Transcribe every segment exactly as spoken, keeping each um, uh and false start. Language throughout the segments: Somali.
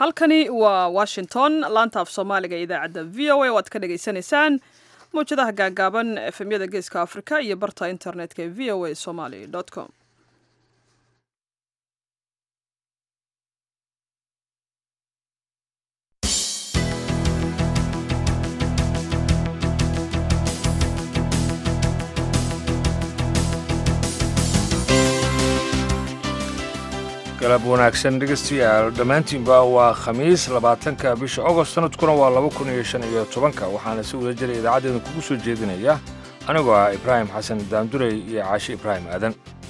halkani waa Washington laanta af Soomaaliga idaacadda V O A oo aad ka dhageysanaysaan muujadaha gaagaaban efemyada geeska Afrika iyo barta internetka ee v o a somali dot com. galab wanaagsan dhegeystayaal dhammaantiinba waa khamiis labaatanka bisha Agost sanadkuna waa laba kun iyo shan iyo tobanka waxaana si wada jira idaacadeena kugu soo jeedinaya anigoo ah Ibraahim Xasan Daandurey iyo Caashi Ibraahim Aadan.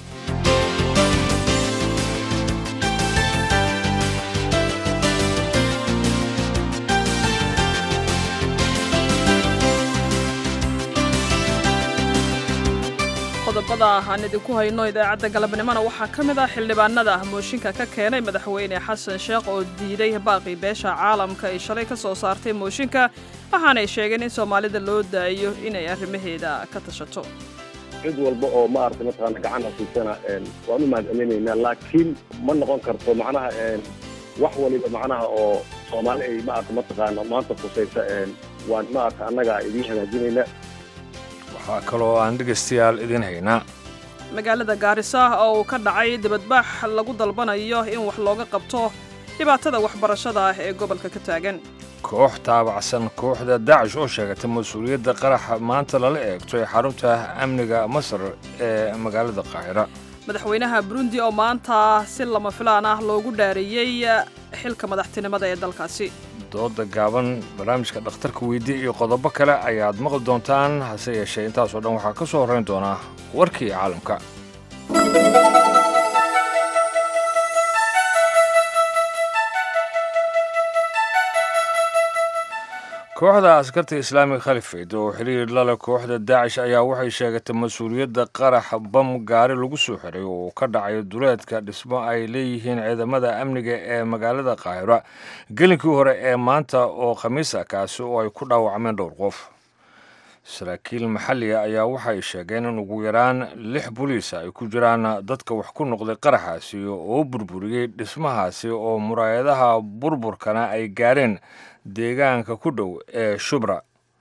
qodobada aan idinku hayno idaacadda galabnimona waxaa ka mid ah xildhibaanada mooshinka ka keenay madaxweyne xasan sheekh oo diiday baaqi beesha caalamka ay shalay ka soo saartay mooshinka waxaanay sheegeen in Soomaalida loo daayo inay arrimaheeda ka tashato. cid walba oo ma aragtay mataqaana gacan hasiisana waan u mahadcelinaynaa laakiin ma noqon karto macnaha wax waliba macnaha oo Soomaali ay ma aragtay mataqaana maanta kusaysa waan ma aragtay annaga idin hagaajinaynaa. waxaa kaloo aan dhegeystayaal idin haynaa magaalada Gaarisa oo uu ka dhacay dibadbax lagu dalbanayo in wax looga qabto dhibaatada waxbarashada ah ee gobolka ka taagan. koox taabacsan kooxda Daesh oo sheegatay mas'uuliyadda qaraxa maanta lala eegto ee xarunta amniga Masar ee magaalada Qaahira. madaxweynaha Burundi oo maanta si lama filaan ah loogu dhaariyay xilka madaxtinimada ee dalkaasi. dooda gaaban barnaamijka dhakhtarka weydii iyo qodobo kale ayaad maqli doontaan hase yeeshee intaas oo dhan waxaa ka soo horeyn doona warkii caalamka. kooxda askarta islaamiga khalifayd oo xiriir la leh kooxda Daesh ayaa waxay sheegatay mas'uuliyadda qarax bam gaari lagu soo xiray oo ka dhacay duleedka dhismo ay leeyihiin ciidamada amniga ee magaalada Qaahira gelinkii hore ee maanta oo khamiis ah kaasi oo ay ku dhaawacmeen dhowr qof. saraakiil maxalli ah ayaa waxay sheegeen in ugu yaraan lix booliis ay ku jiraan dadka wax ku noqday qaraxaasi oo burburiyay dhismahaasi oo muraayadaha burburkana ay gaareen deegaanka ku dhow ee Shubra.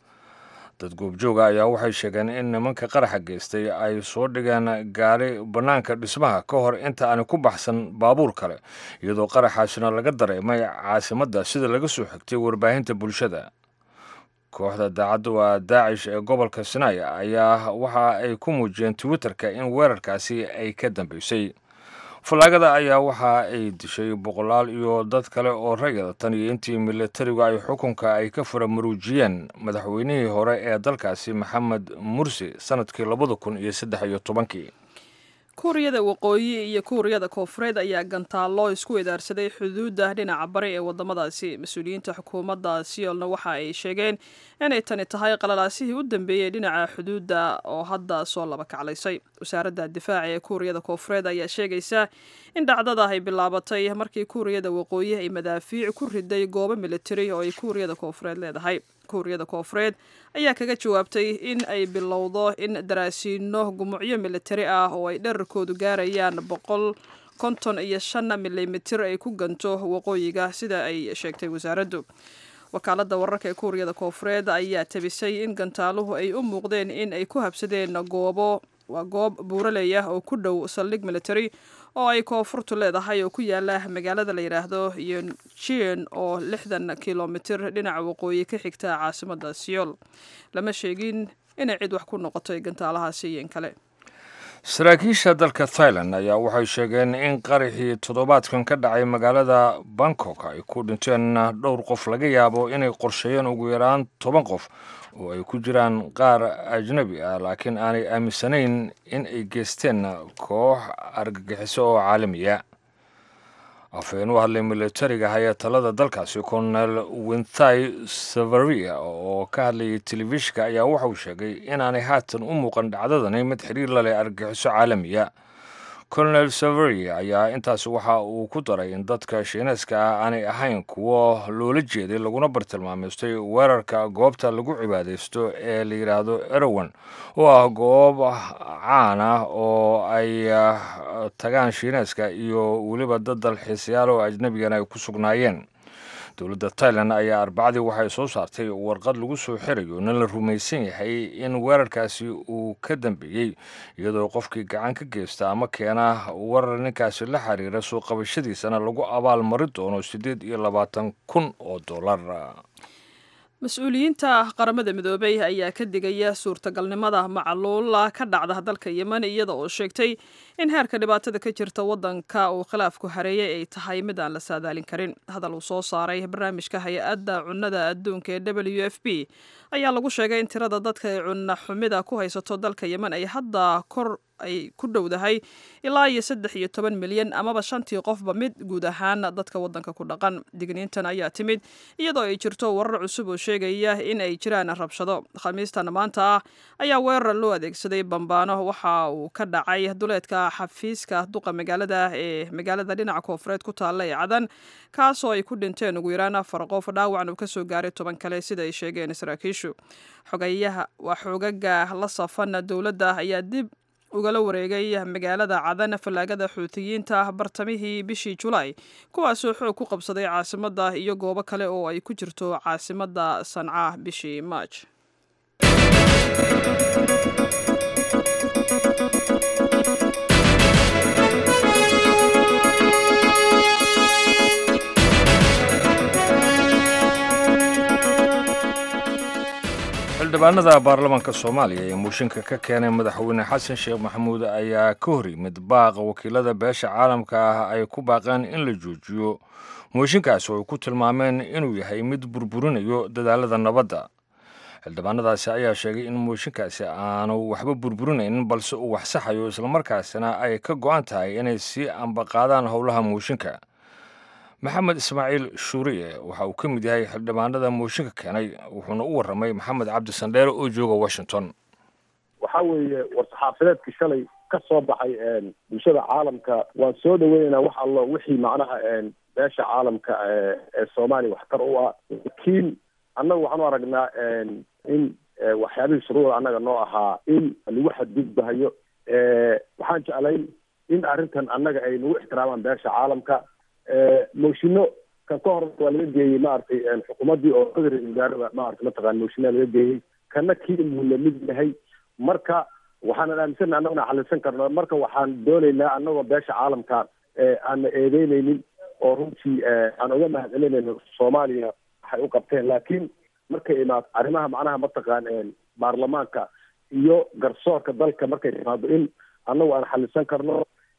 dad goobjooga ayaa waxay sheegeen in nimanka qaraxa geystay ay soo dhigeen gaari bannaanka dhismaha ka hor inta aan ku baxsan baabuur kale iyadoo qaraxaasina laga dareemay caasimadda sida laga soo xigtay warbaahinta bulshada. kooxda daacadda waa Daesh ee gobolka Sinai ayaa waxa ay ku muujiyeen Twitterka in weerarkaasi ay ka dambeysay. falaagada ayaa waxa ay dishay boqolaal iyo dad kale oo rayid tan iyo intii militarigu ay xukunka ay ka faramuruujiyeen madaxweynihii hore ee dalkaasi Maxamed Mursi sanadkii laba kun iyo saddex iyo tobankii. kuuriyada waqooyi iyo kuuriyada koonfureed ayaa gantaalo isku idaarsaday xuduudda dhinaca bari ee wadamadaasi. mas-uuliyiinta xukuumadda Seoul-na waxa ay sheegeen inay tani tahay qalalaasihii u dambeeyey dhinaca xuduudda oo hadda soo laba kaclaysay. wasaaradda difaaca ee kuuriyada koonfureed ayaa sheegaysa in dhacdada ay bilaabatay markii kuuriyada waqooyi ay madaafiic ku riday goobo militari oo ay kuuriyada koonfureed leedahay. kuuriyada koonfureed ayaa kaga jawaabtay in ay bilowdo in daraasiino gumucyo militari ah oo ay dherarkoodu gaarayaan boqol konton iyo shan milimitir ay ku ganto waqooyiga sida ay sheegtay wasaaraddu. wakaaladda wararka ee kuuriyada koonfureed ayaa tabisay in gantaaluhu ay u muuqdeen in ay ku habsadeen goobo waa goob buuraley ah oo ku dhow saldhig militari oo ay koonfurtu leedahay oo ku yaala magaalada la yiraahdo Yonchon oo lixdan kilomitir dhinaca waqooyi ka xigta caasimadda Seoul. lama sheegin inay cid wax ku noqotay gantaalahaasi iyo kale. saraakiisha dalka Thailand ayaa waxay sheegeen in qaraxii toddobaadkan ka dhacay magaalada Bangkok ay ku dhinteen dhowr qof laga yaabo inay qorsheeyeen ugu yaraan toban qof oo ay ku jiraan qaar ajnabi ah laakiin aanay aaminsanayn in ay geysteen koox argagixiso oo caalami ah. afhayeen u hadlay militariga haya talada dalkaasi Colonel Winthai Savaria oo ka hadlayay telefishinka ayaa waxa uu sheegay inaanay haatan u muuqan dhacdadani mid xiriir la leh argagixiso caalami ah. Colonel Savaria ayaa intaas waxa uu ku daray in dadka Shiinayska ah aanay ahayn kuwo loola jeeday laguna bartilmaameystay weerarka goobta lagu cibaadeysto ee la yiraahdo Erewhon oo ah goob caan ah oo ay tagaan Shiinayska iyo waliba dad dalxiisayaal oo ajnabigan ay ku sugnaayeen. dowladda Thailand ayaa arbacadii waxay soo saartay warqad lagu soo xirayo in la rumaysan yahay in weerarkaasi uu ka dambeeyey iyadoo qofkii gacan ka geysta ama keena weerar ninkaasi la xiriira soo qabashadiisana lagu abaal mari doono siddeed iyo labaatan kun oo dollar. mas-uuliyiinta qaramada midoobay ayaa ka digaya suurtagalnimada macaluula ka dhacda dalka yemen iyada oo sheegtay in heerka dhibaatada ka jirta waddanka uu khilaafku hareeyay ay tahay mid aan la saadaalin karin. hadal uu soo saaray barnaamijka hay-adda cunnada adduunka ee w f p ayaa lagu sheegay in tirada dadka ay cunno xumida ku haysato dalka yemen ay hadda kor ay ku dhowdahay ilaa iyo saddex iyo toban milyan amaba shantii qofba mid guud ahaan dadka waddanka ku dhaqan. digniintan ayaa timid iyadoo ay jirto warar cusub oo sheegaya in ay jiraan rabshado. khamiistan maanta ah ayaa weerar loo adeegsaday bambaano waxa uu ka dhacay duleedka xafiiska duqa magaalada ee magaalada dhinaca koonfureed ku taalla ee cadan kaasoo ay ku dhinteen ugu yaraan afar qof dhaawacna uu kasoo gaaray toban kale sida ay sheegeen saraakiishu. xogayaha waa xoogaga la safan dowladda ayaa dib ugala wareegay magaalada cadan fallaagada xuutiyiinta bartamihii bishii julaay kuwaasoo xoog ku qabsaday caasimadda iyo goobo kale oo ay ku jirto caasimadda sanca bishii maaj. xildhibaanada baarlamaanka Soomaaliya ee mooshinka ka keenay madaxweyne xasan sheekh maxamuud ayaa ka hor yimid baaqa wakiilada beesha caalamka ah ay ku baaqeen in la joojiyo mooshinkaasi oo ay ku tilmaameen inuu yahay mid burburinayo dadaalada nabadda. xildhibaanadaasi ayaa sheegay in mooshinkaasi aanu waxba burburinaynin balse uu wax saxayo islamarkaasina ay ka go'an tahay inay sii ambaqaadaan howlaha mooshinka. maxamed ismaaciil shuuriye waxa uu ka mid yahay xildhibaanada mooshinka keenay wuxuuna u warramay maxamed cabdi sandheere oo jooga Washington. waxa weeye war-saxaafadeedkii shalay ka soo baxay bulshada caalamka waan soo dhaweynaynaa wax allo wixii macnaha beesha caalamka ee Soomaaliya waxtar u ah laakiin annagu waxaan u aragnaa in waxyaabihii shuruuda annaga noo ahaa in lagu xadgudbahayo waxaan jeclay in arrintan annaga ay nagu ixtiraamaan beesha caalamka. moshino kan ka hor waa laga geeyey maaragtay xukuumaddii oo qadari wasaarada maaragtay mataqaan moshina laga geeyey kana kii uu la mid yahay marka waxaan aaminsannahay annaguna xalisan karno marka waxaan doonaynaa annagoo beesha caalamka aan eedeynaynin oo runtii aan uga mahadcelinayno Soomaaliya waxay u qabteen laakiin markay imaado arrimaha macnaha mataqaan baarlamaanka iyo garsoorka dalka markay imaado in annagu aan xalisan karno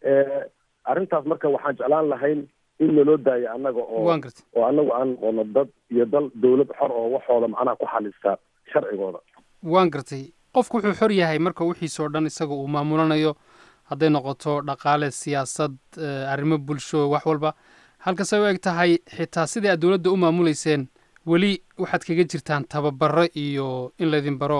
arrintaas marka waxaan jeclaan lahayn in loo daayo annaga oo oo annagu aan noqono dad iyo dal dawlad xor oo waxooda macnaha ku xalista sharcigooda. waan gartay qofku wuxuu xor yahay marka wixiisoo dhan isaga uu maamulanayo hadday noqoto dhaqaale siyaasad arrimo bulsho wax walba halkasay u eg tahay xitaa sidii aad dowladda u maamuleyseen weli waxaad kaga jirtaan tababaro iyo in laydin baro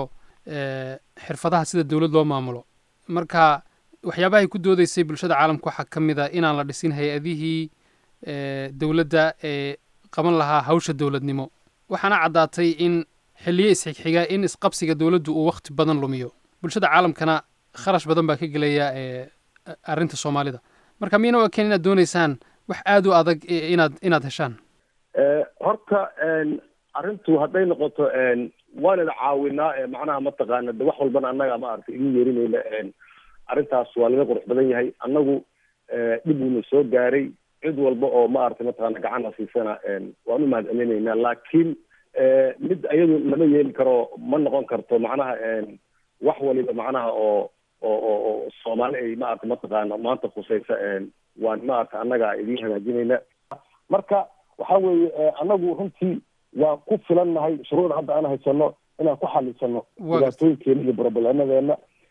xirfadaha sida dowlad loo maamulo. marka waxyaabaha ay ku doodaysay bulshada caalamka waxaa ka mid a inaan la dhisin hay-adihii dowladda ee qaban lahaa hawsha dowladnimo waxaana caddaatay in xilliyo isxigxiga in isqabsiga dowladdu uu wakhti badan lumiyo bulshada caalamkana kharash badan baa ka gelaya arrinta Soomaalida. marka miina waa keen inaad doonaysaan wax aad u adag inaad inaad heshaan. horta arrintu hadday noqoto waan ila caawinaa macnaha mataqaana wax walbana annaga ma aragtay idin yeerinayna arrintaas waa laga qurux badan yahay annagu dhib uuna soo gaaray cid walba oo ma aragtay mataqaana gacan hasiisana waan u mahadcelinaynaa laakiin mid ayadu lama yeeli karo ma noqon karto macnaha wax waliba macnaha oo oo oo Soomaali ay ma aragtay mataqaana maanta khusaysa waan ma aragtay annaga idin hagaajinayna marka waxa weeye annagu runtii waan ku filannahay shuruuda hadda aan haysano inaan ku xalisano dhibaatooyinkeena iyo problemadeena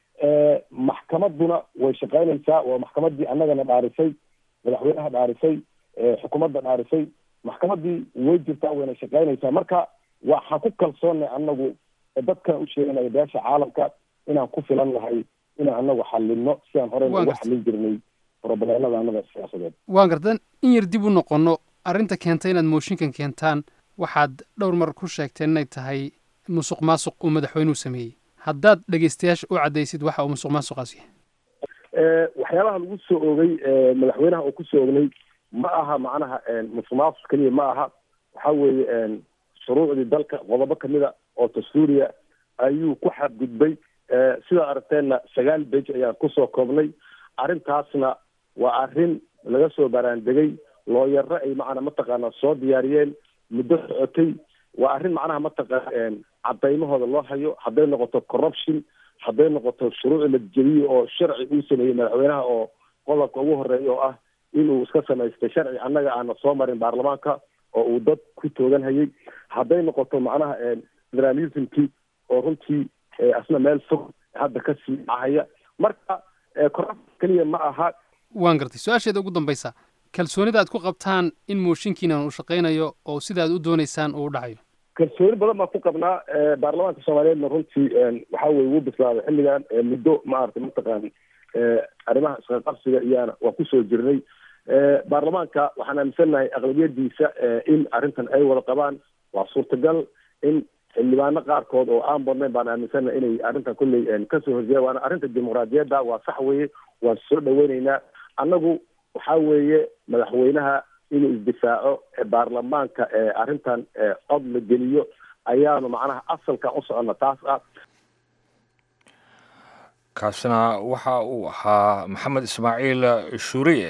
maxkamadduna way shaqaynaysaa waa maxkamaddii annagana dhaarisay madaxweynaha dhaarisay xukuumadda dhaarisay maxkamaddii way jirtaa wayna shaqaynaysaa marka waxaan ku kalsoonnay annagu dadkan u sheeganaya beesha caalamka inaan ku filan nahay inaan annagu xallinno sidaan horey ugu xallin jirnay problemada annaga siyaasadeed. waan gartan in yar dib u noqono arrinta keentay inaad mooshinkan keentaan waxaad dhowr mar ku sheegteen inay tahay musuq maasuq uu madaxweynuhu sameeyey haddaad dhegeystayaasha u caddaysid waxa uu musuq maasuqaas yahay. waxyaabaha lagu soo oogay madaxweynaha oo ku soo ognay ma aha macnaha musuq maasuq keliya ma aha waxa weeye shuruucdii dalka qodobo kamida oo dastuuriya ayuu ku xadgudbay sidaa aragteenna sagaal bej ayaan kusoo koobnay arrintaasna waa arrin laga soo baraandegay looyaro ay macnaa mataqaana soo diyaariyeen muddo socotay waa arrin macnaha mataqaana cadaymahooda loo hayo hadday noqoto corruption hadday noqoto shuruuc la jebiyo oo sharci uu sameeyey madaxweynaha oo qodobka ugu horeeya oo ah inuu iska samaystay sharci annaga aana soo marin baarlamaanka oo uu dad ku toogan hayay hadday noqoto macnaha federalismkii oo runtii asna meel fog hadda ka sii ahaya marka corruption keliya ma aha waan gartay su-aasheeda ugu dambaysa kalsoonida aad ku qabtaan in mooshinkiinan uu shaqaynayo oo sida aad u doonaysaan uu u dhacayo kalsooni badan baan ku qabnaa baarlamaanka soomaaliyeedna runtii waxa weye wuu bislaaday xilligan muddo maaragtay mataqaan arrimaha isqaqabsiga iyaana waa kusoo jirnay baarlamaanka waxaan aaminsannahay aqlabiyadiisa in arrintan ay wada qabaan waa suurtagal in xildhibaano qaarkood oo aan badnayn baan aaminsannahay inay arrintan kolley kasoo horjeeda waana arrinta dimuqraadiyadda waa sax weeye waan soo dhaweyneynaa annagu waxa weeye madaxweynaha inuu isdifaaco baarlamaanka arrintan cod la geliyo ayaanu macnaha asalkan u soconna taas ah kaasina waxa uu ahaa maxamed ismaaciil shuuriye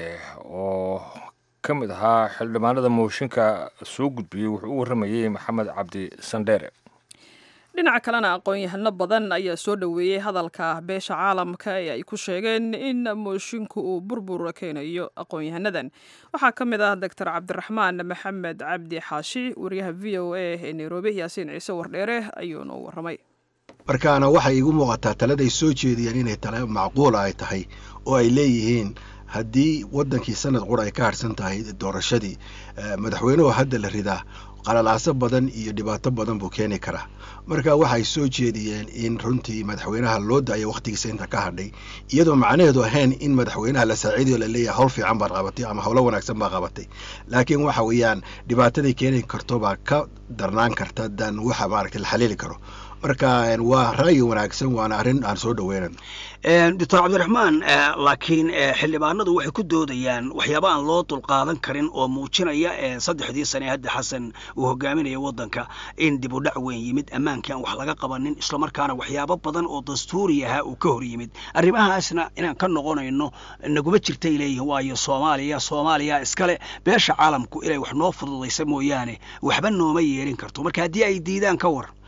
oo ka mid ahaa xildhibaanada mooshinka soo gudbiyey wuxuu u warramayey maxamed cabdi sandheere dhinaca kalena aqoon-yahano badan ayaa soo dhoweeyey hadalka beesha caalamka ee ay ku sheegeen in moosinku uu burbur keenayo aqoon-yahanadan waxaa ka mid ah doctor cabdiraxmaan maxamed cabdi xaashi wariyaha v o a ee nairobi yaasiin ciise wardheere ayuuna u warramay markaana waxay igu muuqataa taladay soo jeediyeen inay tale macquula ay tahay oo ay leeyihiin haddii waddankii sanad qura ay ka harsan tahay doorashadii madaxweynuhu hadda la ridaa qalalaaso badan iyo dhibaato badan buu keeni karaa marka waxay soo jeediyeen in runtii madaxweynaha loo daayo wakhtigiisa inta ka hadhay iyadoo macnaheedu ahayn in madaxweynaha la saaciidayo la leeyahay hawl fiican baad qabatay ama howlo wanaagsan baa qabatay laakiin waxa weeyaan dhibaatadii keeni karto baa ka darnaan karta dan waxa maaragtay la xaliili karo marka waa ra'yi wanaagsan waana arrin aan soo dhaweynan doctor cabdiraxmaan laakiin xildhibaanadu waxay ku doodayaan waxyaaba aan loo dulqaadan karin oo muujinaya saddexdii sane hadda xasan uu hogaaminaya waddanka in dib u dhac weyn yimid ammaankii aan wax laga qabanin islamarkaana waxyaabo badan oo dastuuri ahaa uu ka hor yimid arrimahaasna inaan ka noqonayno naguma jirtay leeyihin waayo soomaaliya soomaaliya iskale beesha caalamku inay wax noo fududaysa mooyaane waxba nooma yeelin karto marka haddii ay diidaan ka war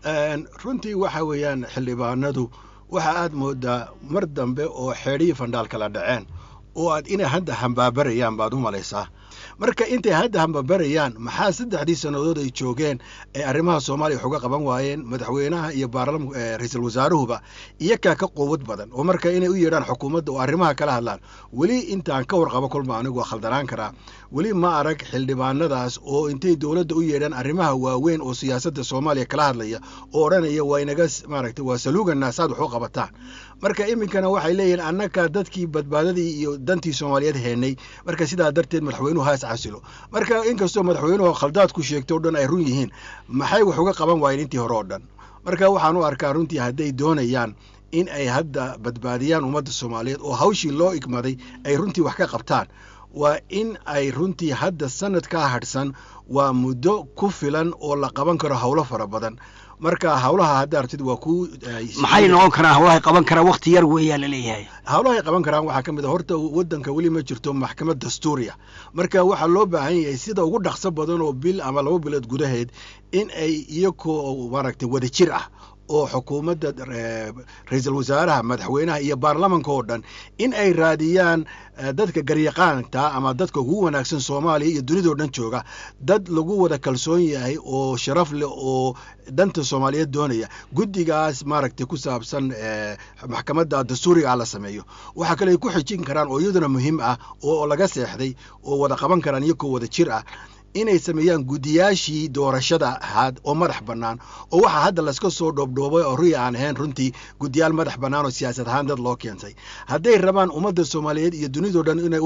runtii waxa weeyaan xildhibaanadu waxa aad moodaa mar dambe oo xeedhii fandhaal kala dhaceen oo aad inay hadda hambaabarayaan baad u malaysaa marka intay hadda hambaabarayaan maxaa saddexdii sannadood ay joogeen ee arrimaha soomaaliya wax uga qaban waayeen madaxweynaha iyo baarlamanku ra-iisul wasaaruhuba iyakaa ka quwad badan oo marka inay u yeedhaan xukuumadda oo arrimaha kala hadlaan weli intaan ka warqabo kolma anigu waa khaldanaan karaa weli ma arag xildhibaanadaas oo intay dowladda u yeedhaan arrimaha waaweyn oo siyaasadda soomaaliya kala hadlaya oo odhanaya waa inaga maaragtay waa saluuganaa saad wax u qabataan marka iminkana waxay leeyihiin annaga dadkii badbaadadii iyo dantii soomaaliyeed heenay marka sidaa darteed madaxweynuhu haas casilo marka inkastoo madaxweynuhu khaldaad ku sheegto o dhan ay run yihiin maxay wax uga qaban waayeen intii hore oo dhan marka waxaan u arkaa runtii hadday doonayaan in ay hadda badbaadiyaan ummadda soomaaliyeed oo hawshii loo igmaday ay runtii wax ka qabtaan waa in ay runtii hadda sanad ka hadhsan waa muddo ku filan oo la qaban karo howlo fara badan marka hawlaha hadda artid waa ku maxay noqon karaan hawlaha qaban karaa waqti yar weeyaa la leeyahay hawlaha ay qaban karaan waxaa ka mid ah horta waddanka weli ma jirto maxkamad dastuuriya marka waxaa loo baahan yahay sida ugu dhaqso badan oo bil ama laba bilood gudaheed in ay iyagoo maaragtay wada jir ah oo xukuumadda ra-iisul wasaaraha madaxweynaha iyo baarlamanka oo dhan in ay raadiyaan dadka garyaqaanta ama dadka ugu wanaagsan soomaaliya iyo dunidao dhan jooga dad lagu wada kalsoon yahay oo sharaf leh oo danta soomaaliyeed doonaya guddigaas maaragtay ku saabsan maxkamadda dastuuriga la sameeyo waxaa kale ay ku xijin karaan oo iyaduna muhiim ah oo laga seexday oo wada qaban karaan iyagoo wada jir ah inay sameeyaan guddiyaashii doorashada ahaad oo madax bannaan oo waxaa hadda layska soo dhoobdhoobay oo ruya aan ahayn runtii guddiyaal madax bannaan oo siyaasad ahaan dad loo keentay hadday rabaan ummadda soomaaliyeed iyo dunidao dhan inay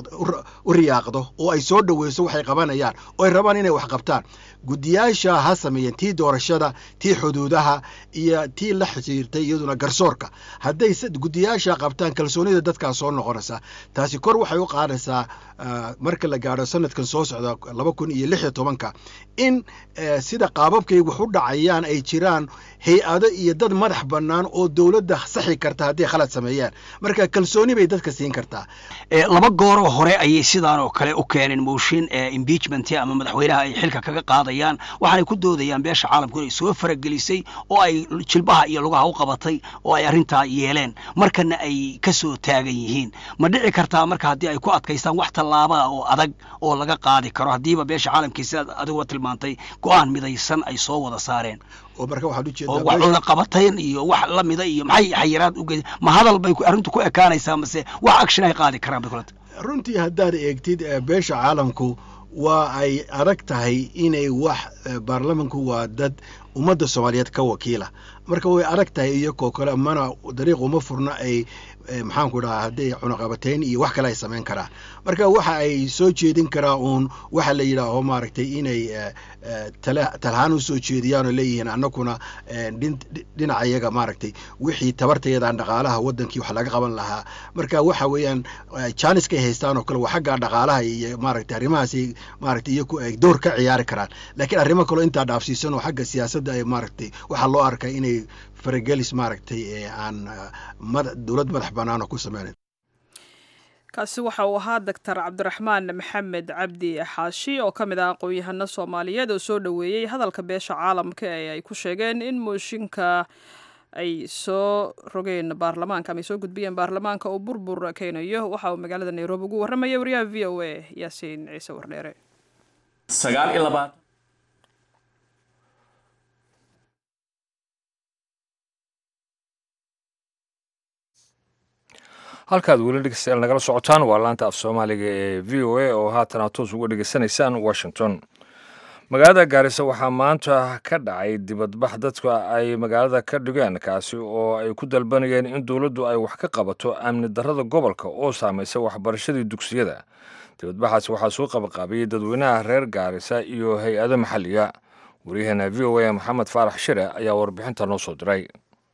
u riyaaqdo oo ay soo dhoweyso waxay qabanayaan oo ay rabaan inay wax qabtaan guddiyaasha ha sameeyeen tii doorashada tii xuduudaha iyo tii la xiriirtay iyaduna garsoorka hadday guddiyaasha qabtaan kalsoonida dadkaas soo noqonaysa taasi kor waxay u qaadaysaa marka la gaadho sanadkan soo socda laba kun iyo lix iyo tobanka in sida qaababkay wax u dhacayaan ay jiraan hay-ado iyo dad madax bannaan oo dowladda saxi karta hadday khalad sameeyaan marka kalsooni bay dadka siin kartaa laba gooroo hore ayay sidaan oo kale u keeneen mooshin impeachment ama madaxweynaha ay xilka kaga qaadayaan waxaanay ku doodayaan beesha caalamku inay soo faragelisay oo ay jilbaha iyo lugaha u qabatay oo ay arrintaa yeeleen markana ay ka soo taagan yihiin ma dhici kartaa marka haddii ay ku adkaystaan wax tallaaba oo adag oo laga qaadi karo haddiiba beesha caalamkii sidaad adigu tilmaantay go-aan midaysan ay soo wada saareen oo marka waxaad u jeedaa wax la qabateen iyo wax la mida iyo maxay xayiraad u geeyay ma hadal bay arrintu ku ekaanaysaa mase wax action ay qaadi karaan bikulad runtii haddaad eegtid beesha caalamku waa ay adag tahay inay wax baarlamanku waa dad ummadda soomaaliyeed ka wakiila marka way adag tahay iyagoo kale mana dariiq uma furna ay maxaanku dhahaa hadday cunaqabateyn iyo wax kale ay samayn karaan marka waxa ay soo jeedin karaa uun waxa la yidhaaho maaragtay inay talahaan u soo jeediyaan oo leeyihiin annaguna dhinaca iyaga maaragtay wixii tabartayadaan dhaqaalaha waddankii wax laga qaban lahaa marka waxa weeyaan jaaniskay haystaan oo kale waa xagga dhaqaalaha iyo maaragtay arrimahaasay maaragtay iyaku ay door ka ciyaari karaan laakiin arrimo kaloo intaa dhaafsiisan oo xagga siyaasadda ay maaragtay waxaa loo arkaa inay faragelis maaragtay aan dowlad madax bannaan ku sameynayn kaasi waxa uu ahaa doctor cabdiraxmaan maxamed cabdi xaashi oo ka mid ah aqoon-yahano soomaaliyeed oo soo dhoweeyey hadalka beesha caalamka ee ay ku sheegeen in mooshinka ay soo rogeen baarlamaanka ama ay soo gudbiyeen baarlamaanka uu burbur keenayo waxa uu magaalada nairobi ugu warramaya wariyaha v o a yaasiin ciise wardheere halkaad weli dhegeystayaal nagala socotaan waa laanta af soomaaliga ee v o a oo haatan aad toos uga dhegeysanaysaan washington magaalada gaarisa waxaa maanta ka dhacay dibadbax dadka ay magaalada ka dhigeen kaasi oo ay ku dalbanayeen in dowladdu ay wax ka qabato amni darrada gobolka oo saamaysa waxbarashadii dugsiyada dibadbaxaasi waxaa soo qabaqaabiyey dadweynaha reer gaarisa iyo hay-ado maxalliga waryaheena v o a maxamed faarax shire ayaa warbixinta noo soo diray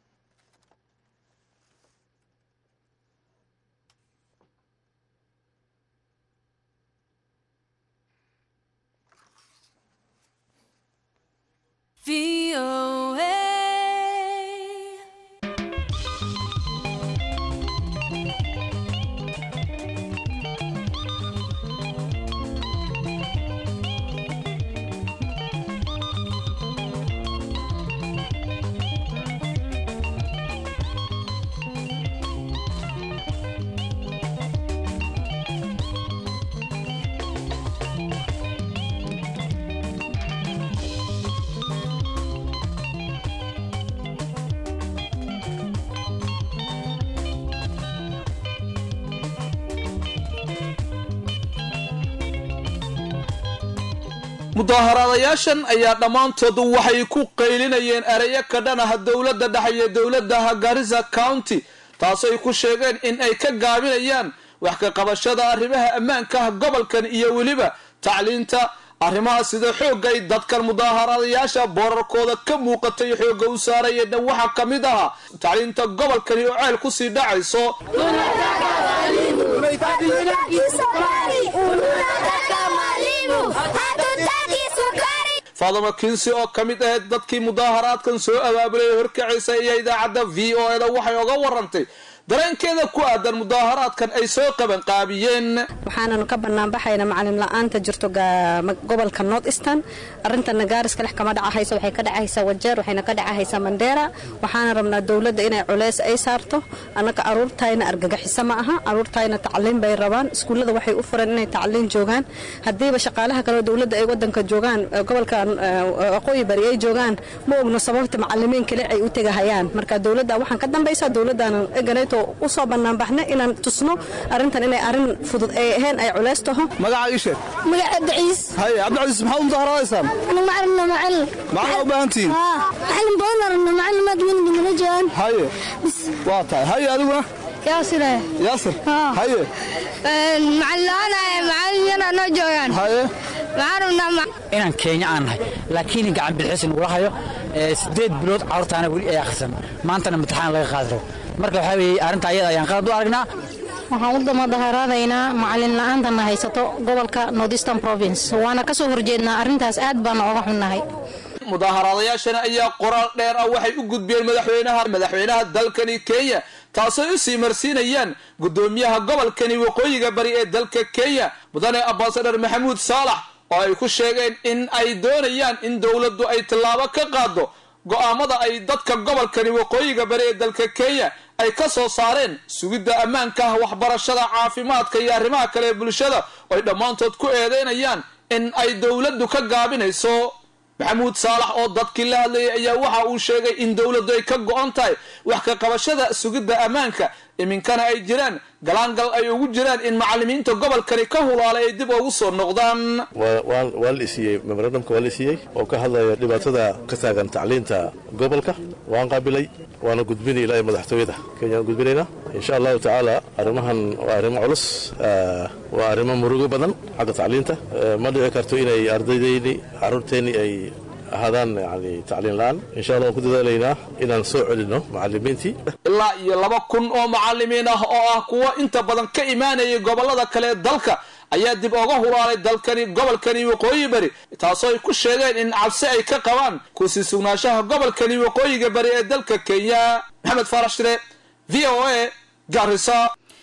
V O A. mudaharaadayaashan ayaa dhammaantoodu waxay ku qaylinayeen erayo ka dhan ah dowladda dhexe iyo dowladda Garissa County taasoo ay ku sheegeen in ay ka gaabinayaan wax ka qabashada arrimaha ammaanka gobolkan iyo weliba tacliinta arrimaha sida xoogga ay dadkan mudaharaadayaasha boorarkooda ka muuqatay xoogga u saarayeen waxa ka mid ah tacliinta gobolkan oo ceel ku sii dhacayso Fadama Kinsi oo kamid ah dadkii mudaharaadkan soo abaabulay horkacaysa iyo idaacada V O A da waxay uga warantay dareenkeeda ku aadan mudaharaadkan ay soo qaban qaabiyeen waxaanu ka banaan baxayna macallin la'aanta jirto gobolka North Eastern arrintan Garis kale kama dhacayso waxay ka dhacaysaa Wajeer waxayna ka dhacaysaa Mandera waxaana rabnaa dawladda inay culeys ay saarto anaka aruurtayna argagaxisa ma aha aruurtayna tacliin bay rabaan iskuulada waxay u furan inay tacliin joogaan hadiiba shaqaalaha kale dawladda ay wadanka joogaan gobolka aqooyi bari ay joogaan ma ogno sababta macallimiin kale ay u tagayaan marka dawladda waxaan ka dambaysaa dawladdan eganeeto u soo banaan baxna inaan tusno arrintan inay arrin fudud ay ahayn ay culeys taho magacaaga sheeg magaca Abdiis hay Abdiis maxaa u mudaharaadaysaan ana macallin macallin maxaa u baahantiin ha macallin boonar macallin ma duwan dina jaan hay waa tahay hay adiguna yaasir yaasir hay een macallana macallina noo joogan hay maaruna inaan Kenya aan nahay laakiin gacan bilxisan uu hayo sideed bilood carruurtaana wali ay akhrisan maantana imtixaan laga qaadro marka waxa weey arinta ayada ayaan qalad u aragnaa waxaan u mudaharaadaynaa macalin la'aantana haysato gobolka Northeastern Province waana ka soo horjeednaa arrintaas aad baan uga xunnahay mudaharaadayaashana ayaa qoraal dheer ah waxay u gudbiyeen madaxweynaha madaxweynaha dalkani Kenya taasoo u sii marsiinayaan gudoomiyaha gobolkani waqooyiga bari ee dalka Kenya mudane Ambassador Maxamuud Saalax oo ay ku sheegeen in ay doonayaan in dawladdu ay tallaabo ka qaado go'aamada ay dadka gobolkani waqooyiga bari ee dalka Kenya ay ka soo saareen sugidda ammaanka waxbarashada caafimaadka iyo arrimaha kale ee bulshada oo ay dhammaantood ku eedeynayaan in ay dawladdu ka gaabinayso maxamuud saalax oo dadkii la hadlayay ayaa waxa uu sheegay in dawladdu ay ka go'an tahay wax ka qabashada sugidda ammaanka iminkana ay jiraan galaangal ay ugu jiraan in macallimiinta gobolkani ka hulaalay ay dib ugu soo noqdaan waa la isiyey memorandumka waa la isiyey oo ka hadlaya dhibaatada ka taagan tacliinta gobolka waan qaabilay waana gudbinay ilaa madaxtooyada Kenya gudbinayna insha Allah taala arrimahan waa arrimo culus waa arrimo murugo badan xagga tacliinta ma dhici karto inay ardaydeeni carruurteeni ay هذا يعني تعليم الآن إن شاء الله كده لينا إن نسوع لنا معلمينتي إلا يلبا كن أو معلمين أو قوة أنت بدن كإيماني قبل هذا كله دلك أياد دب أجاه على دلكني قبل كني وقوي بري تصاي كل شيء إن عبسي كقوان كوسي سوناشة قبل كني وقوي بري دلك كيا محمد فارشتري في أو إيه جارسا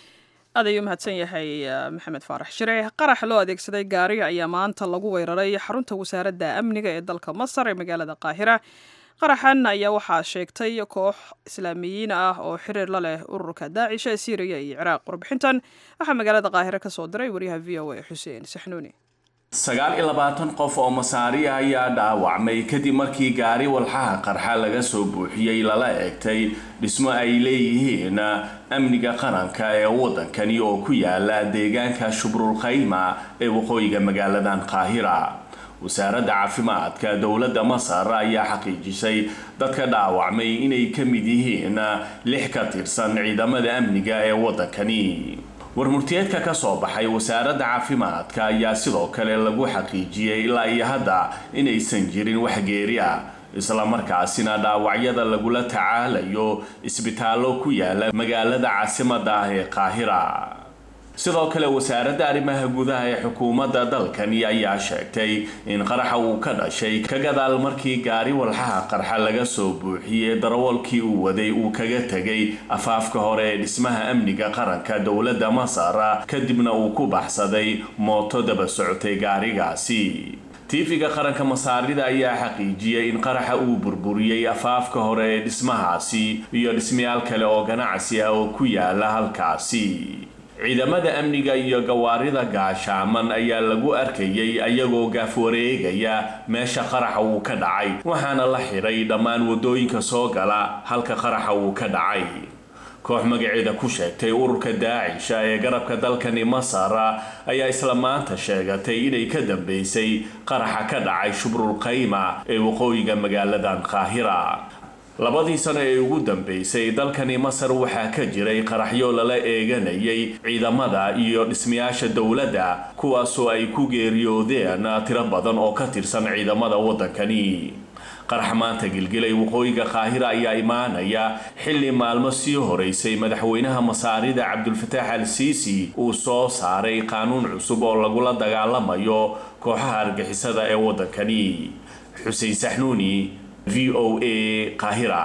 aadayu mahadsan yahay maxamed faarax shire qarax loo adeegsaday gaariga ayaa maanta lagu weeraray xarunta wasaaradda amniga ee dalka Masar ee magaalada Qaahira qaraxan ayaa waxaa sheegtay koox islaamiyiin ah oo xiriir la leh ururka Daacish ee Syria iyo Ciraaq warbixintan waxa magaalada Qaahira ka soo diray wariyaha V O A Xuseen Saxnuuni sagaal iyo labaatan qof oo Masaari ayaa dhaawacmay kadib markii gaari walxaha qarxa laga soo buuxiyay lala eegtay dhismo ay leeyihiin amniga qaranka ee wadankani oo ku yaala deegaanka Shubrul Khayma ee waqooyiga magaaladan Qaahira wasaaradda caafimaadka dawladda Masar ayaa xaqiijisay dadka dhaawacmay inay ka mid yihiin lix ka tirsan ciidamada amniga ee wadankani warmurtiyeedka ka soo baxay wasaaradda caafimaadka ayaa sidoo kale lagu xaqiijiyay ilaa iyo hadda inaysan jirin wax geeri ah isla markaasina dhaawacyada lagula tacaalayo isbitaallo ku yaala magaalada caasimadda ah ee Qaahira sidoo kale wasaaradda arrimaha gudaha ee xukuumadda dalkani ayaa sheegtay in qaraxa uu ka dhashay ka gadaal markii gaari walxaha qarxa laga soo buuxiyay darawalkii uu waday uu kaga tagay afaafka hore ee dhismaha amniga qaranka dawladda Masar kadibna uu ku baxsaday mooto daba socotay gaarigaasi tiifiga qaranka Masaarida ayaa xaqiijiyay in qaraxa uu burburiyay afaafka hore ee dhismahaasi iyo dhismayaal kale oo ganacsi ah oo ku yaala halkaasi ciidamada amniga iyo gawaarida gaashaaman ayaa lagu arkayay ayagoo gaaf wareegaya meesha qaraxa uu ka dhacay waxaana la xiray dhammaan wadooyinka soo gala halka qaraxa uu ka dhacay koox magaceeda ku sheegtay ururka Daacish ee garabka dalkani Masar ayaa isla maanta sheegatay inay ka dambeysay qaraxa ka dhacay Shubrul Khayma ee waqooyiga magaaladan Qaahira labadii sano ee ugu dambeysay dalkani Masar waxaa ka jiray qaraxyo lala eeganayay ciidamada iyo dhismayaasha dawladda kuwaas oo ay ku geeriyoodeen tiro badan oo ka tirsan ciidamada wadankani qarax maanta gilgilay waqooyiga Qaahira ayaa imaanaya xilli maalmo sii horeysay madaxweynaha Masaarida Cabdulfataax al-Siisi uu soo saaray qaanuun cusub oo lagula dagaalamayo kooxaha argixisada ee wadankani Xuseen Saxnuuni V O A Qaahira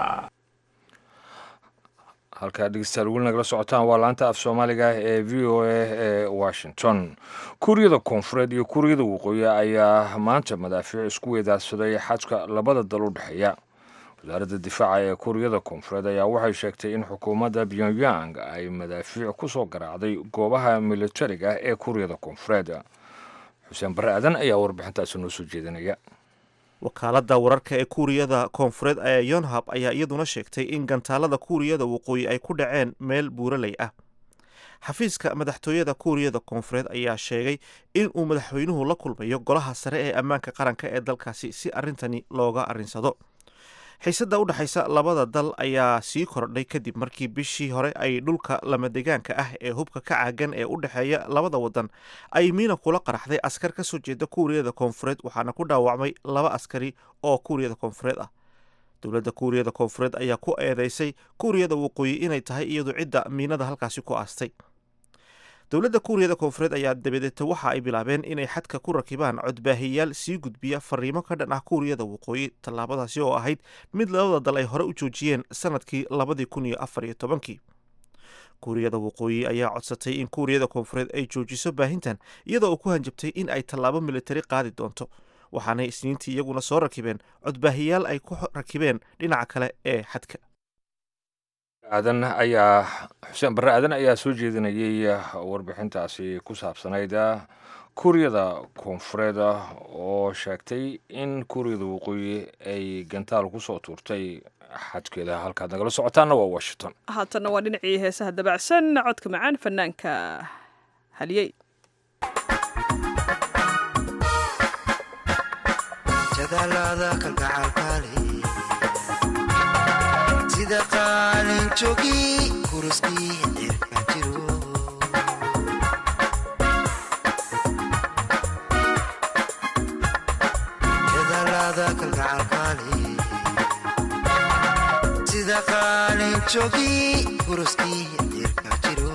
halka dhegeystayaal weli nagala socotaan waa laanta af Soomaaliga ee V O A ee Washington Kuuriyada Koonfureed iyo Kuuriyada Waqooyi ayaa maanta madaafiic isku weedaarsaday xadka labada dal u dhaxeeya wasaaradda difaaca ee Kuuriyada Koonfureed ayaa waxay sheegtay in xukuumadda Pyongyang ay madaafiic ku soo garaacday goobaha militariga ee Kuuriyada Koonfureed Xuseen Barre Aadan ayaa warbixintaasi noo soo jeedinaya wakaaladda wararka ee Kuuriyada Koonfureed ee Yonhap ayaa iyaduna sheegtay in gantaalada Kuuriyada Waqooyi ay ku dhaceen meel buuraley ah xafiiska madaxtooyada Kuuriyada Koonfureed ayaa sheegay in uu madaxweynuhu la kulmayo golaha sare ee ammaanka qaranka ee dalkaasi si arrintani looga arrinsado xiisadda u dhaxaysa labada dal ayaa sii kordhay kadib markii bishii hore ay dhulka lamadegaanka ah ee hubka ka caagan ee u dhexeeya labada wadan ay miina kula qaraxday askar ka soo jeeda Kuuriyada Koonfureed waxaana ku dhaawacmay laba askari oo Kuuriyada Koonfureed ah dowladda Kuuriyada Koonfureed ayaa ku eedeysay Kuuriyada Waqooyi inay tahay iyadu cidda miinada halkaasi ku aastay dowladda kuuriyada koonfureed ayaa dabadeeta waxa ay bilaabeen inay xadka ku rakibaan codbaahiyayaal sii gudbiya fariimo ka dhan ah kuuriyada waqooyi tallaabadaasi oo ahayd mid labada dal ay hore u joojiyeen sanadkii labadii kun iyo afar iyo tobankii kuuriyada waqooyi ayaa codsatay in kuuriyada koonfureed ay joojiso baahintan iyadoo uu ku hanjabtay in ay tallaabo militari qaadi doonto waxaanay isniintii iyaguna soo rakibeen codbaahiyayaal ay ku rakibeen dhinaca kale ee xadka aadan ayaa xuseen barre aadan ayaa soo jeedinayay warbixintaasi ku saabsanayd kuuriyada koonfureed oo sheegtay in kuuriyada waqooyi ay gantaal ku soo tuurtay xadkeeda halkaad nagala socotaanna waa washington haatanna waa dhinacii heesaha dabacsan codka macaan fanaanka haliyey jadaalada kalgacalkaale sida qaalin joogi kuruskii cirka jiro jadaalada kalgacalkaale sida qaalin joogi kuruskii cirka jiro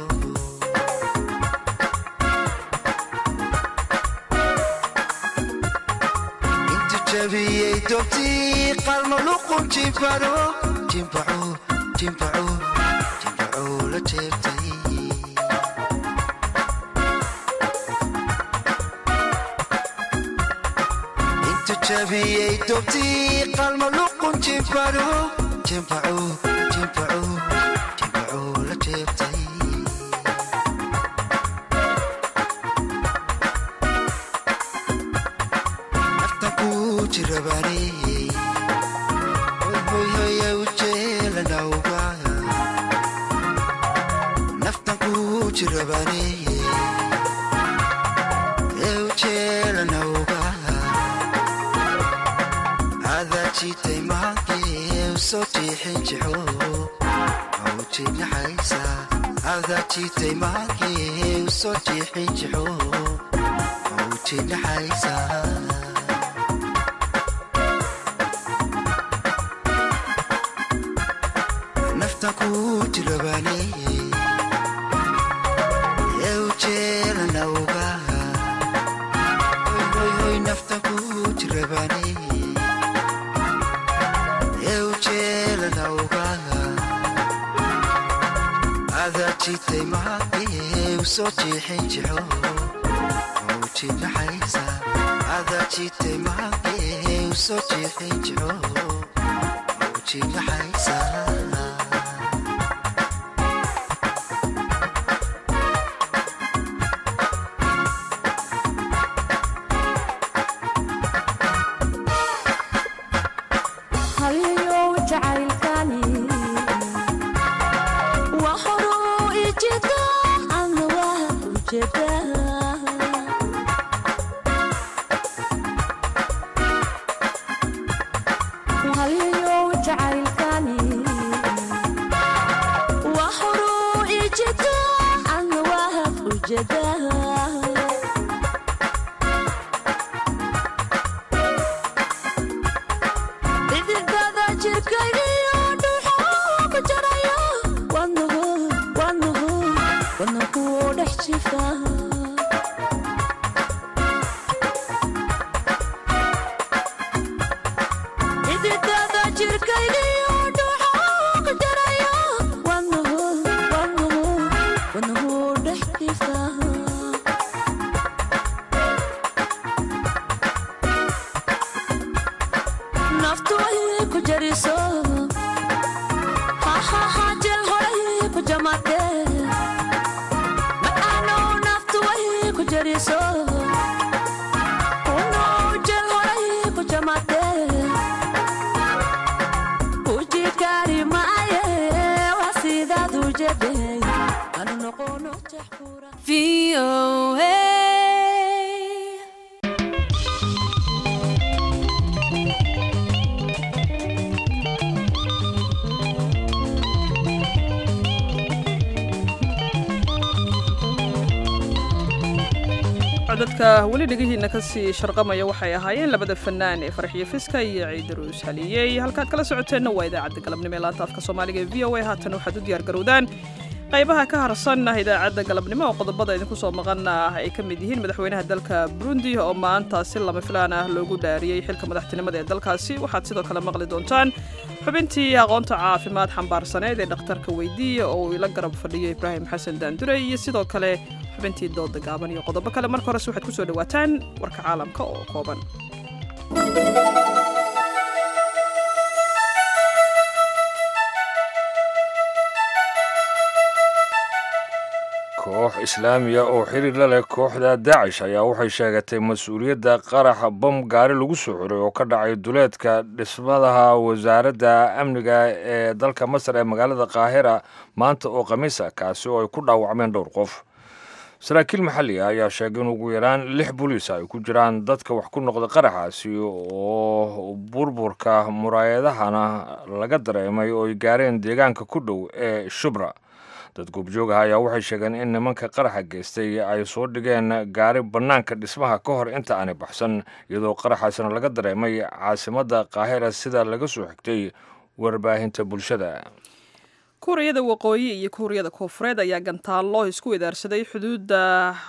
intu jabiyey dobtii qalmo luqun jimbaro jimbaco jimbaco jimbaco la jeebtay intu jabiyey dobtii qalmo luqun jimbaro jimbaco jimbaco jimbaco la jeebtay nafta ku jirabaaney hoyhoya ujeelanawga naftan ku jirabaaney ee ujeelanawga adaa jiitay maankee usoo jiixin jixo mawjinaxaysa adaa jiitay maankee usoo jiixin jixo mawjinaxaysa naftan ku jirabaaney ee ujeelanawga hoyhoy naftan ku jirabaaney ee ujeelanawga adaa jiitay maankee usoo jiixin jixo mawjinaxaysa adaa jiitay maankee usoo jiixin jixo mawjinaxaysa codadka weli dhegihiina kasii sharqamaya waxay ahaayeen labada fanaan ee farxiyo fiska iyo ciidaruus haliyey halkaad kala socoteenna waa idaacadda galabnimo ee laanta afka soomaaliga ee v o a haatan waxaad u diyaar garowdaan qaybaha ka harsan idaacadda galabnimo oo qodobada idinku soo maqana ay ka mid yihiin madaxweynaha dalka Burundi oo maanta si lama filaan ah loogu dhaariyay xilka madaxtinimada ee dalkaasi. waxaad sidoo kale maqli doontaan xubintii aqoonta caafimaad xambaarsaneed ee dhakhtarka weydiiya oo uu ila garab fadhiyo Ibraahim Xasan Daandure iyo sidoo kale xubintii dooda gaaban iyo qodobo kale. marka hore waxaad ku soo dhawaataan warka caalamka oo kooban. koox islaamiya oo xiriir la leh kooxda daacish ayaa waxay sheegatay mas-uuliyadda qaraxa bam gaari lagu soo xiray oo ka dhacay duleedka dhismadaha wasaaradda amniga ee dalka masar ee magaalada qaahira maanta oo khamiisa kaasi oo ay ku dhaawacmeen dhowr qof. saraakiil maxalli ah ayaa sheegay in ugu yaraan lix booliis ay ku jiraan dadka wax ku noqda qaraxaasi oo burburka muraayadahana laga dareemay oo ay gaareen deegaanka ku dhow ee shubra. dad goobjoogaha ayaa waxay sheegeen in nimanka qaraxa geystay ay soo dhigeen gaari bannaanka dhismaha ka hor inta aanay baxsan iyadoo qaraxaasina laga dareemay caasimadda qaahira sida laga soo xigtay warbaahinta bulshada. kuuriyada waqooyi iyo kuuriyada koonfureed ayaa gantaallo isku idaarsaday xuduudda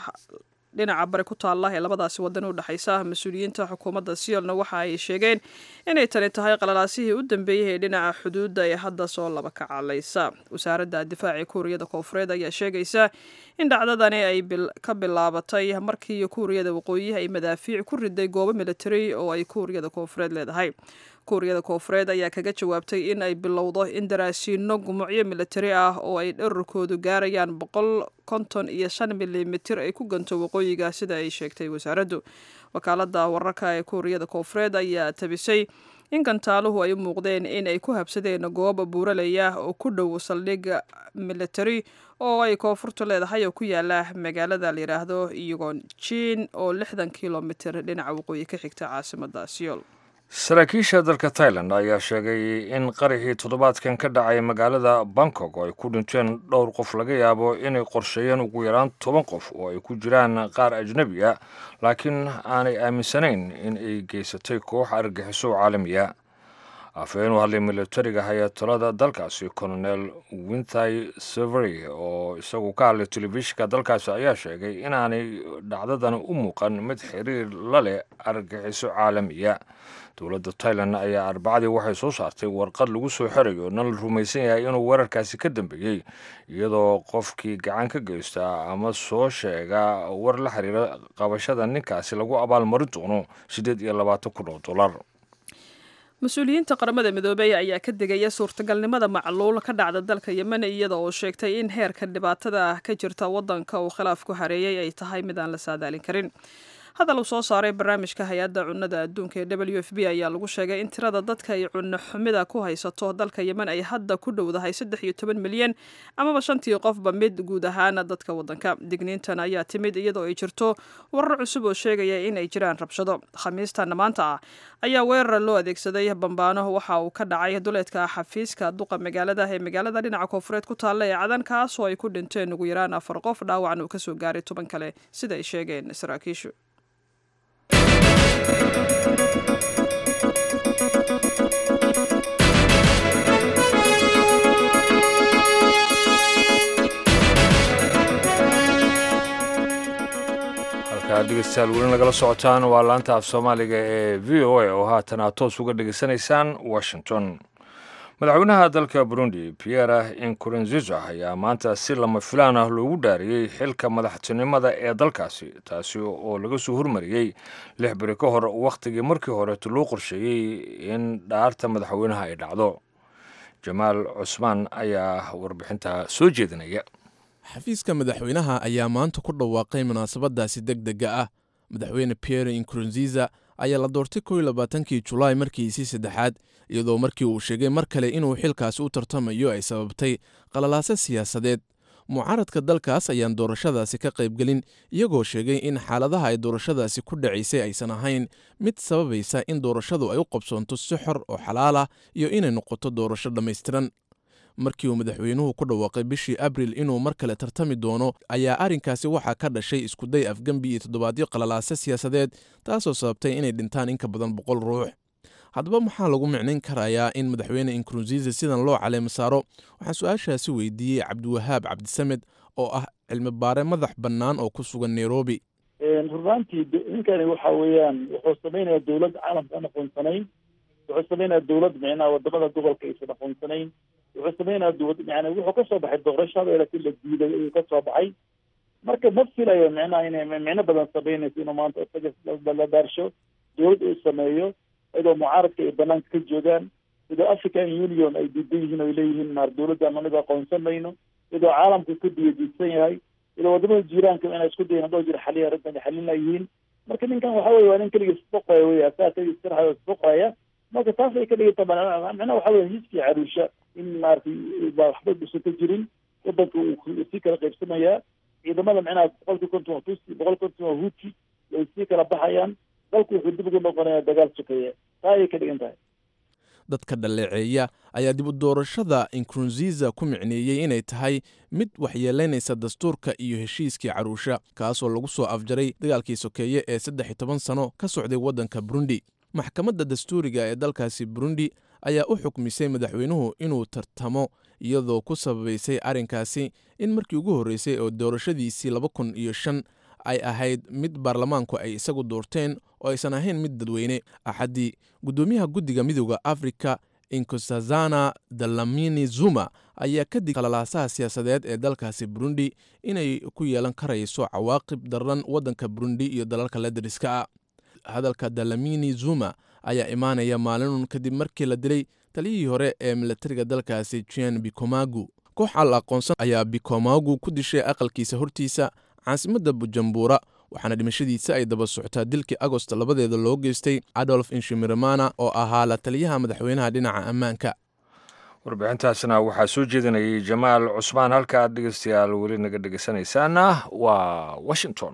dhinaca bari ku taalla ee labadaasi wadan u dhaxaysa. mas-uuliyiinta xukuumadda Seoul-na waxa ay sheegeen inay tani tahay qalalaasihii u dambeeyay ee dhinaca xuduudda ee hadda soo laba kacalaysa. wasaaradda difaaca kuuriyada koonfureed ayaa sheegaysa in dhacdadani ay ka bilaabatay markii kuuriyada waqooyi ay madaafiic ku riday goobo militari oo ay kuuriyada koonfureed leedahay. kuuriyada koonfureed ayaa kaga jawaabtay in ay bilowdo in daraasiino gumucyo militari ah oo ay dherarkoodu gaarayaan boqol konton iyo shan milimitir ay ku ganto waqooyiga sida ay sheegtay wasaaraddu. wakaaladda wararka ee kuuriyada koonfureed ayaa tabisay in gantaaluhu ay u muuqdeen in ay ku habsadeen goob buuralaya oo ku dhow saldhig militari oo ay koonfurtu leedahay oo ku yaala magaalada la yidhaahdo Yongjin oo lixdan kilomitir dhinaca waqooyi ka xigta caasimadda Seoul. saraakiisha dalka Thailand ayaa sheegay in qaraxii toddobaadkan ka dhacay magaalada Bangkok oo ay ku dhinteen dhowr qof laga yaabo inay qorsheeyeen ugu yaraan toban qof oo ay ku jiraan qaar ajnabi ah laakiin aanay aaminsanayn in ay geysatay koox argagixiso caalamiya. afhayeen u hadlay militariga hay-adda dalkaasi Colonel Winthai Severy oo isagu ka hadlay telefishinka dalkaasi ayaa sheegay inaanay dhacdadan u muuqan mid xiriir la leh argagixiso caalamiya. dowladda Thailand ayaa arbacadii waxay soo saartay warqad lagu soo xirayo na la rumaysan yahay inuu weerarkaasi ka dambeeyey iyadoo qofkii gacan ka geysta ama soo sheega war la xiriira qabashada ninkaasi lagu abaalmarin doono siddeed iyo labaatan kun oo dollar. mas-uuliyiinta qaramada midoobay ayaa ka digaya suurtagalnimada macluul ka dhacda dalka Yemen iyada oo sheegtay in heerka dhibaatada ka jirta wadanka uu khilaaf ku hareeyay ay tahay mid aan la saadaalin karin. hadal uu soo saaray barnaamijka hay-adda cunnada adduunka ee W F P ayaa lagu sheegay in tirada dadka ay cunno xumida ku haysato dalka Yemen ay hadda ku dhowdahay saddex iyo toban milyan amaba shantii qofba mid guud ahaan dadka wadanka. digniintan ayaa timid iyadoo ay jirto warar cusub oo sheegaya in ay jiraan rabshado. khamiistan maanta ah ayaa weerar loo adeegsaday bambaano waxa uu ka dhacay duleedka xafiiska duqa magaalada ee magaalada dhinaca koonfureed ku taalla ee Cadan kaas oo ay ku dhinteen ugu yaraan afar qof dhaawacna uu ka soo gaaray toban kale sida ay sheegeen saraakiishu. dhegeystayaal weli nagala socotaan waa laanta af soomaaliga ee v o a oo haatan aad toos uga dhegeysanaysaan washington. madaxweynaha dalka Burundi Pierre Nkurunziza ayaa maanta si lama filaan ah loogu dhaariyey xilka madaxtinimada ee dalkaasi taasi oo laga soo hormariyey lix beri ka hor wakhtigii markii hore loo qorsheeyey in dhaarta madaxweynaha ay dhacdo. jamaal cusmaan ayaa warbixinta soo jeedinaya. xafiiska madaxweynaha ayaa maanta ku dhawaaqay munaasabadaasi degdega ah. madaxweyne Pierre Nkurunziza ayaa la doortay kow iyo labaatankii Julaay markiisii saddexaad iyadoo markii uu sheegay mar kale inuu xilkaasi u tartamayo ay sababtay qalalaase siyaasadeed. mucaaradka dalkaas ayaan doorashadaasi ka qaybgelin iyagoo sheegay in xaaladaha ay doorashadaasi ku dhacaysay aysan ahayn mid sababaysa in doorashadu ay u qabsoonto si xor oo xalaal ah iyo inay noqoto doorasho dhammaystiran. markii uu madaxweynuhu ku dhawaaqay bishii abriil inuu mar kale tartami doono ayaa arrinkaasi waxaa ka dhashay iskuday afgembi iyo toddobaadyo qalalaase siyaasadeed taasoo sababtay inay dhintaan in ka badan boqol ruux. haddaba maxaa lagu micnayn karayaa in madaxweyne Nkurunziza sidan loo caleemo saaro? waxaan su-aashaasi weydiiyey cabdiwahaab cabdisamed oo ah cilmi baare madax bannaan oo ku sugan Nairobi. runtii ninkani waxa weeyaan wuxuu samaynayaa dowlad caalamka aan aqoonsanayn, wuxuu samaynayaa dowlad micnaha wadamada gobolka aysan aqoonsanayn, wuxuu samaynayaa dowlad yani wuxuu ka soo baxay doorashada laakiin la diiday ayuu ka soo baxay. marka ma filayo micnaha inay micno badan samaynayso inuu maanta isaga la daarsho dowlad uu sameeyo iyadoo mucaaradka ay banaanka ka joogaan, iyadoo African Union ay diidan yihiin oo leeyihiin maar dowladda anaga aqoonsan mayno, iyadoo caalamka ku diyaadisan yahay, iyadoo wadamada jiiraanka inay isku dayeen hadoo jira xaliya arrintan xalinayihiin. marka ninkan waxa weeye waa nin keligiis isboqaya wey asaa keligiis sirxaya isboqaya. marka taas ay ka dhigata macnaha waxa weeye hiiskii caruusha in maaragtay waxba dhusan ka jirin, wadanka uu sii kala qaybsamayaa, ciidamada micnaha boqolkii konton waa tusi boqolkii konton waa huti way sii kala baxayaan, dalku wuxuu dib ugu noqonayaa dagaal sokeeye. taa ayay ka dhigan tahay. dadka dhaleeceeya ayaa dib u doorashada Nkurunziza ku micneeyey inay tahay mid waxyeelaynaysa dastuurka iyo heshiiskii caruusha kaasoo lagu soo afjaray dagaalkii sokeeye ee saddex iyo toban sano ka socday waddanka Burundi. maxkamadda dastuuriga ee dalkaasi Burundi ayaa u xukmisay madaxweynuhu inuu tartamo iyadoo ku sababaysay arrinkaasi in markii ugu horreysay oo doorashadiisii laba kun iyo shan ay ahayd mid baarlamaanku ay isagu doorteen oo aysan ahayn mid dadweyne. axaddii guddoomiyaha guddiga midowda Afrika Nkosazana Dlamini Zuma ayaa ka dig qalalaasaha siyaasadeed ee dalkaasi Burundi inay ku yeelan karayso cawaaqib daran waddanka Burundi iyo dalalka la deriska ah. hadalka Dlamini Zuma ayaa imaanaya maalin kadib markii la dilay taliyihii hore ee militariga dalkaasi Jean Bikomagu. koox al aqoonsan ayaa Bikomagu ku dishay aqalkiisa hortiisa caasimadda Bujumbura, waxaana dhimashadiisa ay daba socotaa dilkii Agosto labadeeda loo geystay Adolf Nshimirimana oo ahaa la taliyaha madaxweynaha dhinaca ammaanka. warbixintaasna waxaa soo jeedinayay Jamaal Cusmaan. halka aad dhegeystayaal weli naga dhegeysanaysaana waa Washington.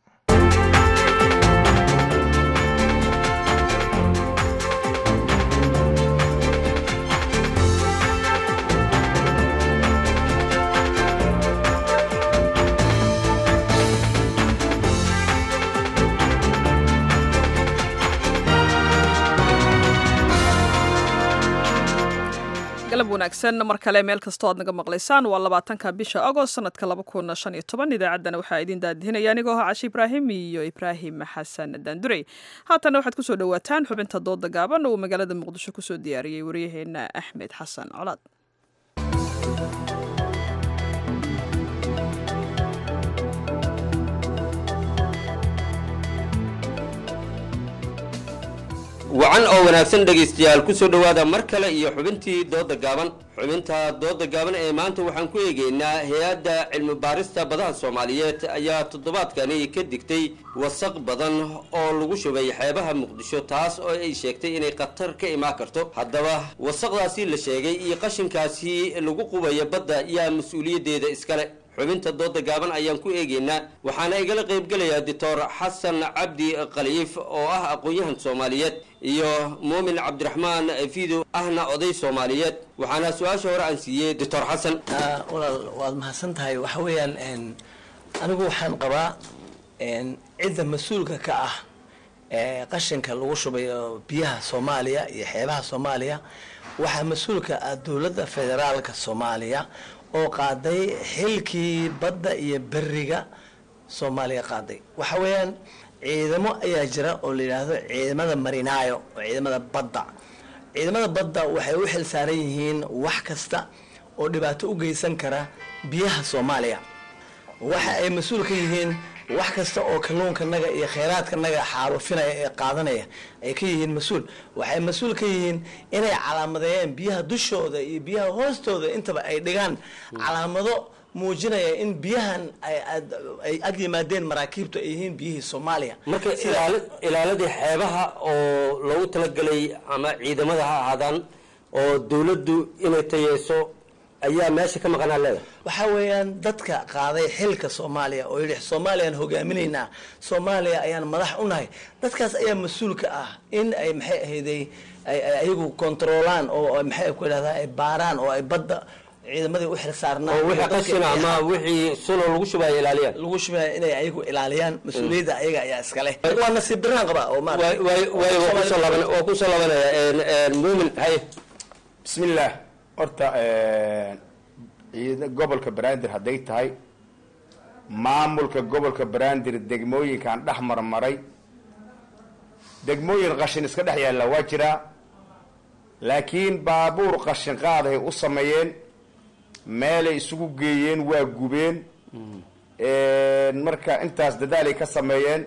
galab wanaagsan mar kale meel kastoo aad naga maqlaysaan. waa labaatanka bisha agost sanadka laba kun shan iyo toban. idaacaddana waxaa idin daadihinaya anigoo ah Cashi Ibraahim iyo Ibraahim Xasan Daandurey. haatana waxaad kusoo dhawaataan xubinta dooda gaaban oo magaalada Muqdisho kusoo diyaariyey wariyaheena Axmed Xasan Colaad. wacan oo wanaagsan dhegaystayaal ku soo dhawaada mar kale iyo xubintii dooda gaaban. xubinta dooda gaaban ee maanta waxaan ku eegaynaa hay-adda cilmi baarista badaha Soomaaliyeed ayaa toddobaadkani ka digtay wasaq badan oo lagu shubay xeebaha Muqdisho, taas oo ay sheegtay inay khatar ka imaan karto. haddaba wasaqdaasi la sheegay iyo qashinkaasi lagu qubaya badda ayaa mas-uuliyadeeda iskale. xubinta dooda gaaban ayaan ku eegaynaa, waxaana igala qaybgelayaa doctor xasan cabdi khaliif oo ah aqoon-yahan Soomaaliyeed iyo muumin cabdiraxmaan fiido ahna oday Soomaaliyeed. waxaana su-aasha hore aan siiyey doctor xasan. walaal waad mahadsan tahay. waxa weeyaan anigu waxaan qabaa cidda mas-uulka ka ah qashinka lagu shubayo biyaha Soomaaliya iyo xeebaha Soomaaliya waxaa mas-uulka ah dowladda federaalka Soomaaliya oo qaaday xilkii badda iyo beriga Soomaaliya qaaday. waxa weeyaan ciidamo ayaa jira oo la yiraahdo ciidamada marinaayo oo ciidamada badda. ciidamada badda waxay u xil saaran yihiin wax kasta oo dhibaato u geysan kara biyaha Soomaaliya. waxa ay mas-uul ka yihiin wax kasta oo kalluunkanaga iyo kheyraadkanaga xaalufinaya ee qaadanaya ay ka yihiin mas-uul. waxay mas-uul ka yihiin inay calaamadeeyaan biyaha dushooda iyo biyaha hoostooda intaba ay dhigaan calaamado muujinaya in biyahan ay ag yimaadeen maraakiibtu ay yihiin biyihii Soomaaliya. marka ilaaladii xeebaha oo loogu talagalay ama ciidamada ha ahaadaan oo dowladdu inay tayeeso ayaa meesha ka maqanaa leedahay. waxa weeyaan dadka qaaday xilka Soomaaliya oo yiri Soomaaliyaan hogaaminaynaa, Soomaaliya ayaan madax u nahay, dadkaas ayaa mas-uulka ah in ay maxay ahaydey ay ayagu kontroolaan oo maxay ku yiraahdaan ay baaraan oo ay badda ciidamadii u xil saarnaa oo wixii qashina ama wixii sulo lagu shubaya ilaaliyaan lagu shubaya inay ayagu ilaaliyaan mas-uuliyadda ayaga ayaa iska leh waa nasiib daraan qabaa oo way way way waa kusoo laaban waa kusoo laabanaya een muumin hay bismillaah horta ciidan gobolka Banaadir haday tahay maamulka gobolka Banaadir degmooyinkan dhex marmaray degmooyin qashin iska dhex yaala waa jira laakiin baabuur qashin qaaday u sameeyeen meel ay isugu geeyeen waa gubeen een marka intaas dadaal ay ka sameeyeen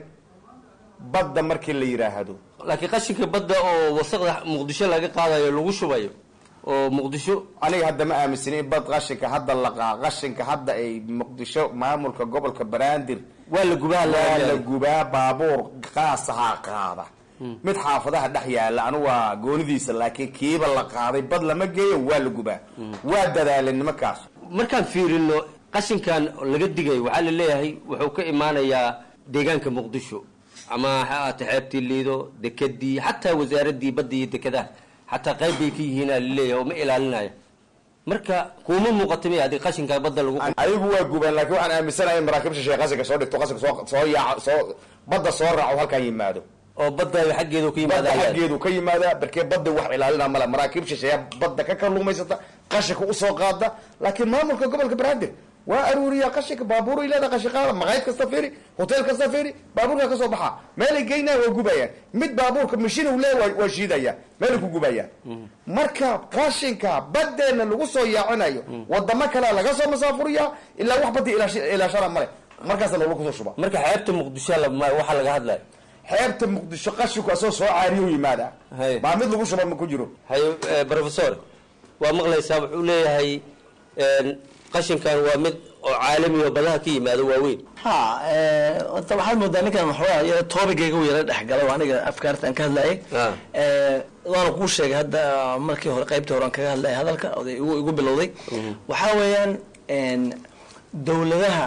badda markii la yiraahdo laakiin qashinka badda oo wasaqda Muqdisho laga qaadayo lagu shubayo oo Muqdisho aniga hadda ma aaminsanay bad qashinka hadda la qaa qashinka hadda ay Muqdisho maamulka gobolka Banaadir waa la gubaa la gubaa baabuur qaasaha qaada mid xaafadaha dhex yaala anu waa goonidiisa laakiin kiiba la qaaday bad lama geeyo waa la gubaa waa dadaaleen markaas markaan fiirino qashinkan laga digay waxa la leeyahay wuxuu ka imaanayaa deegaanka Muqdisho ama haata xeebtii liido dekadii hatta wasaaradii badii dekada hatta qaybay ka yihiin la leeyahay ma ilaalinayo marka kuma muuqatay hadii qashinka badda lagu ayagu waa gubaan laakiin waxaan aaminsanahay maraakiibta sheekh qashinka soo dhigto qashinka soo soo yaa soo badda soo raaco halkan yimaado oo badda xageedu ka yimaada xageedu ka yimaada barkee badda wax ilaalina mala maraakiibta sheekh badda ka kalluumaysata qashinka u soo qaada laakiin maamulka gobolka Banaadir waa aruuriya qashinka baabuur ilaa qashinka maqaayad kasta fiiri hotel kasta fiiri baabuurka ka soo baxa meel ay geynaa waa gubayaan mid baabuurka mashiin uu leeyahay waa shiidaya meel ku gubayaan marka qashinka badeena lagu soo yaacinayo wadamo kale laga soo masaafuriya ilaa wax badda ilaa shara male markaas lagu soo shuba marka xeebta Muqdisho waxa laga hadlay xeebta Muqdisho qashinku soo soo caariyo yimaada baa mid lagu shuba ma ku jiro hay professor waa maqlaysaa wuxuu leeyahay een qashinkan waa mid oo caalami oo badaha ka yimaado waaweyn ha ee wata waxaan moodaa ninkan waxaa yara toobigayga u yara dhexgala waa aniga afkaartan ka hadlayay ee waan ku sheegay hadda markii hore qaybta hore aan kaga hadlay hadalka oday igu igu bilowday waxa weeyaan een dawladaha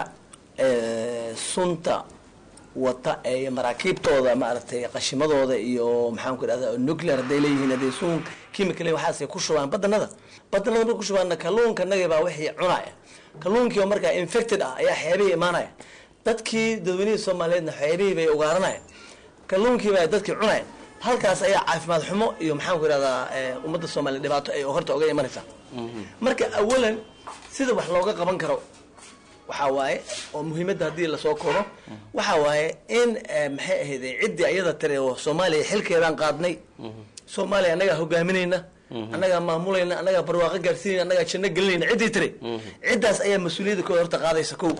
ee sunta wata ee maraakiibtooda maaragtay qashimadooda iyo maxaan ku idhahdaa nuclear haday leeyihiin haday sun chemical waxaasay ku shubaan badanada badanada markay ku shubaan kalluunka naga baa wixii cunaya kalluunkii markaa infected ah ayaa xeebihii imaanaya dadkii dadweynaha Soomaaliyeedna xeebihii bay ugaaranayan kalluunkii baa dadkii cunaya halkaas ayaa caafimaad xumo iyo maxaan ku idhahdaa ummadda Soomaaliyeed dhibaato ay horta uga imanaysaa marka awalan sida wax looga qaban karo waxa waaye oo muhiimadda hadii la soo koro waxa waaye in maxay ahayd cidii ayada tare oo Soomaaliya xilkeedan qaadnay Soomaaliya anaga hogaaminayna anaga maamulayna anaga barwaaqo gaarsiinayna anaga janno gelinayna cidii tare cidaas ayaa mas'uuliyadda ka horta qaadaysa kow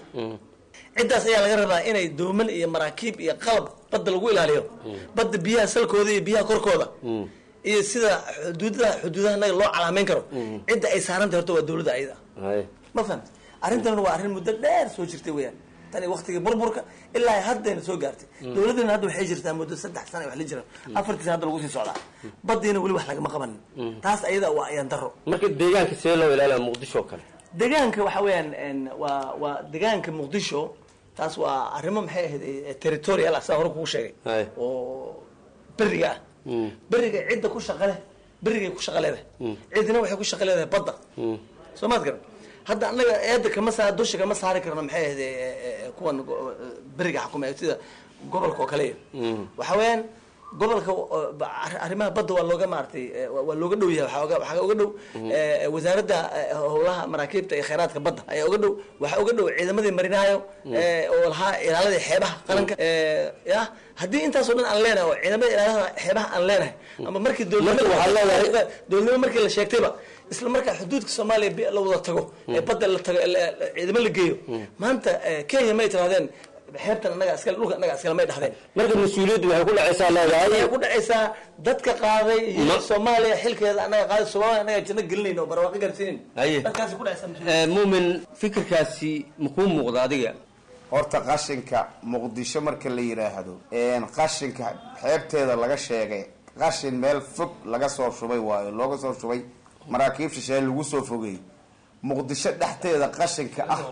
cidaas ayaa laga rabaa inay dooman iyo maraakiib iyo qalab badda lagu ilaaliyo badda biyaha salkooda iyo biyaha korkooda iyo sida xuduudaha xuduudaha anaga loo calaameyn karo cida ay saarantay horta waa dawladda ayada ma fahamtay arrintan waa arrin muddo dheer soo jirtay weeyaan tani waqtiga burburka ilaa haddayna soo gaartay dawladana hadda waxay jirtaa muddo saddex sano wax la jira afartii hadda lagu sii socdaa badiina wali wax laga ma qaban taas ayada waa ayaan daro marka deegaanka see loo ilaaliyo Muqdisho kale deegaanka waxa weeyaan waa waa deegaanka Muqdisho taas waa arrimo maxay ahayd territorial asaan hore ku sheegay oo bariga bariga cid ku shaqale bariga ku shaqaleeda cidina waxay ku shaqaleedahay badda Soomaaliya hadda anaga eeda kama saa dusha kama saari karno maxay ahayd kuwan bariga xukuumadda sida gobolka kale waxa weeyaan gobolka arrimaha badda waa looga maartay waa looga dhow yahay waxa waxa uga dhow wasaaradda howlaha maraakiibta iyo kheyraadka badda ayaa uga dhow waxa uga dhow ciidamadii marinaayo oo laha ilaalada xeebaha qaranka ya hadii intaas oo dhan aan leenahay oo ciidamada ilaalada xeebaha aan leenahay ama markii dawladda waxa leedahay dawladda markii la sheegtayba isla markaa xuduudka Soomaaliya la wada tago ee badda la tago ciidamo la geeyo maanta Kenya ma tiraadeen xeebtan anaga iska dhulka anaga iska ma dhaxdeen marka mas'uuliyaddu waxay ku dhacaysaa leedahay waxay ku dhacaysaa dadka qaaday iyo Soomaaliya xilkeeda anaga qaaday Soomaaliya anaga janno gelinayno barwaaqo gaarsiinin dadkaas ku dhacaysaa muumin fikirkaasi muxuu muuqda adiga horta qashinka Muqdisho marka la yiraahdo een qashinka xeebteeda laga sheegay qashin meel fog laga soo shubay waayo looga soo shubay maraakiibta shay lagu soo fogay Muqdisho dhaxteeda qashinka ah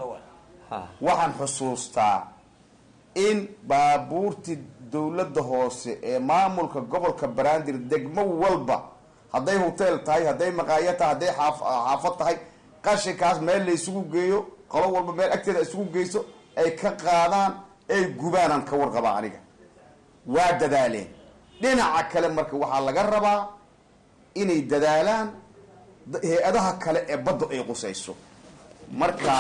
waxaan xusuustaa in baabuurti dawladda hoose ee maamulka gobolka Banaadir degmo walba haday hotel tahay haday maqaayad tahay haday xaafad tahay qashinkaas meel la isugu geeyo qolo walba meel agteeda isugu geyso ay ka qaadaan ay gubaanaan ka warqabaa aniga waa dadaaleen dhinaca kale marka waxaa laga rabaa inay dadaalaan hay-adaha kale ee badda ay qusayso marka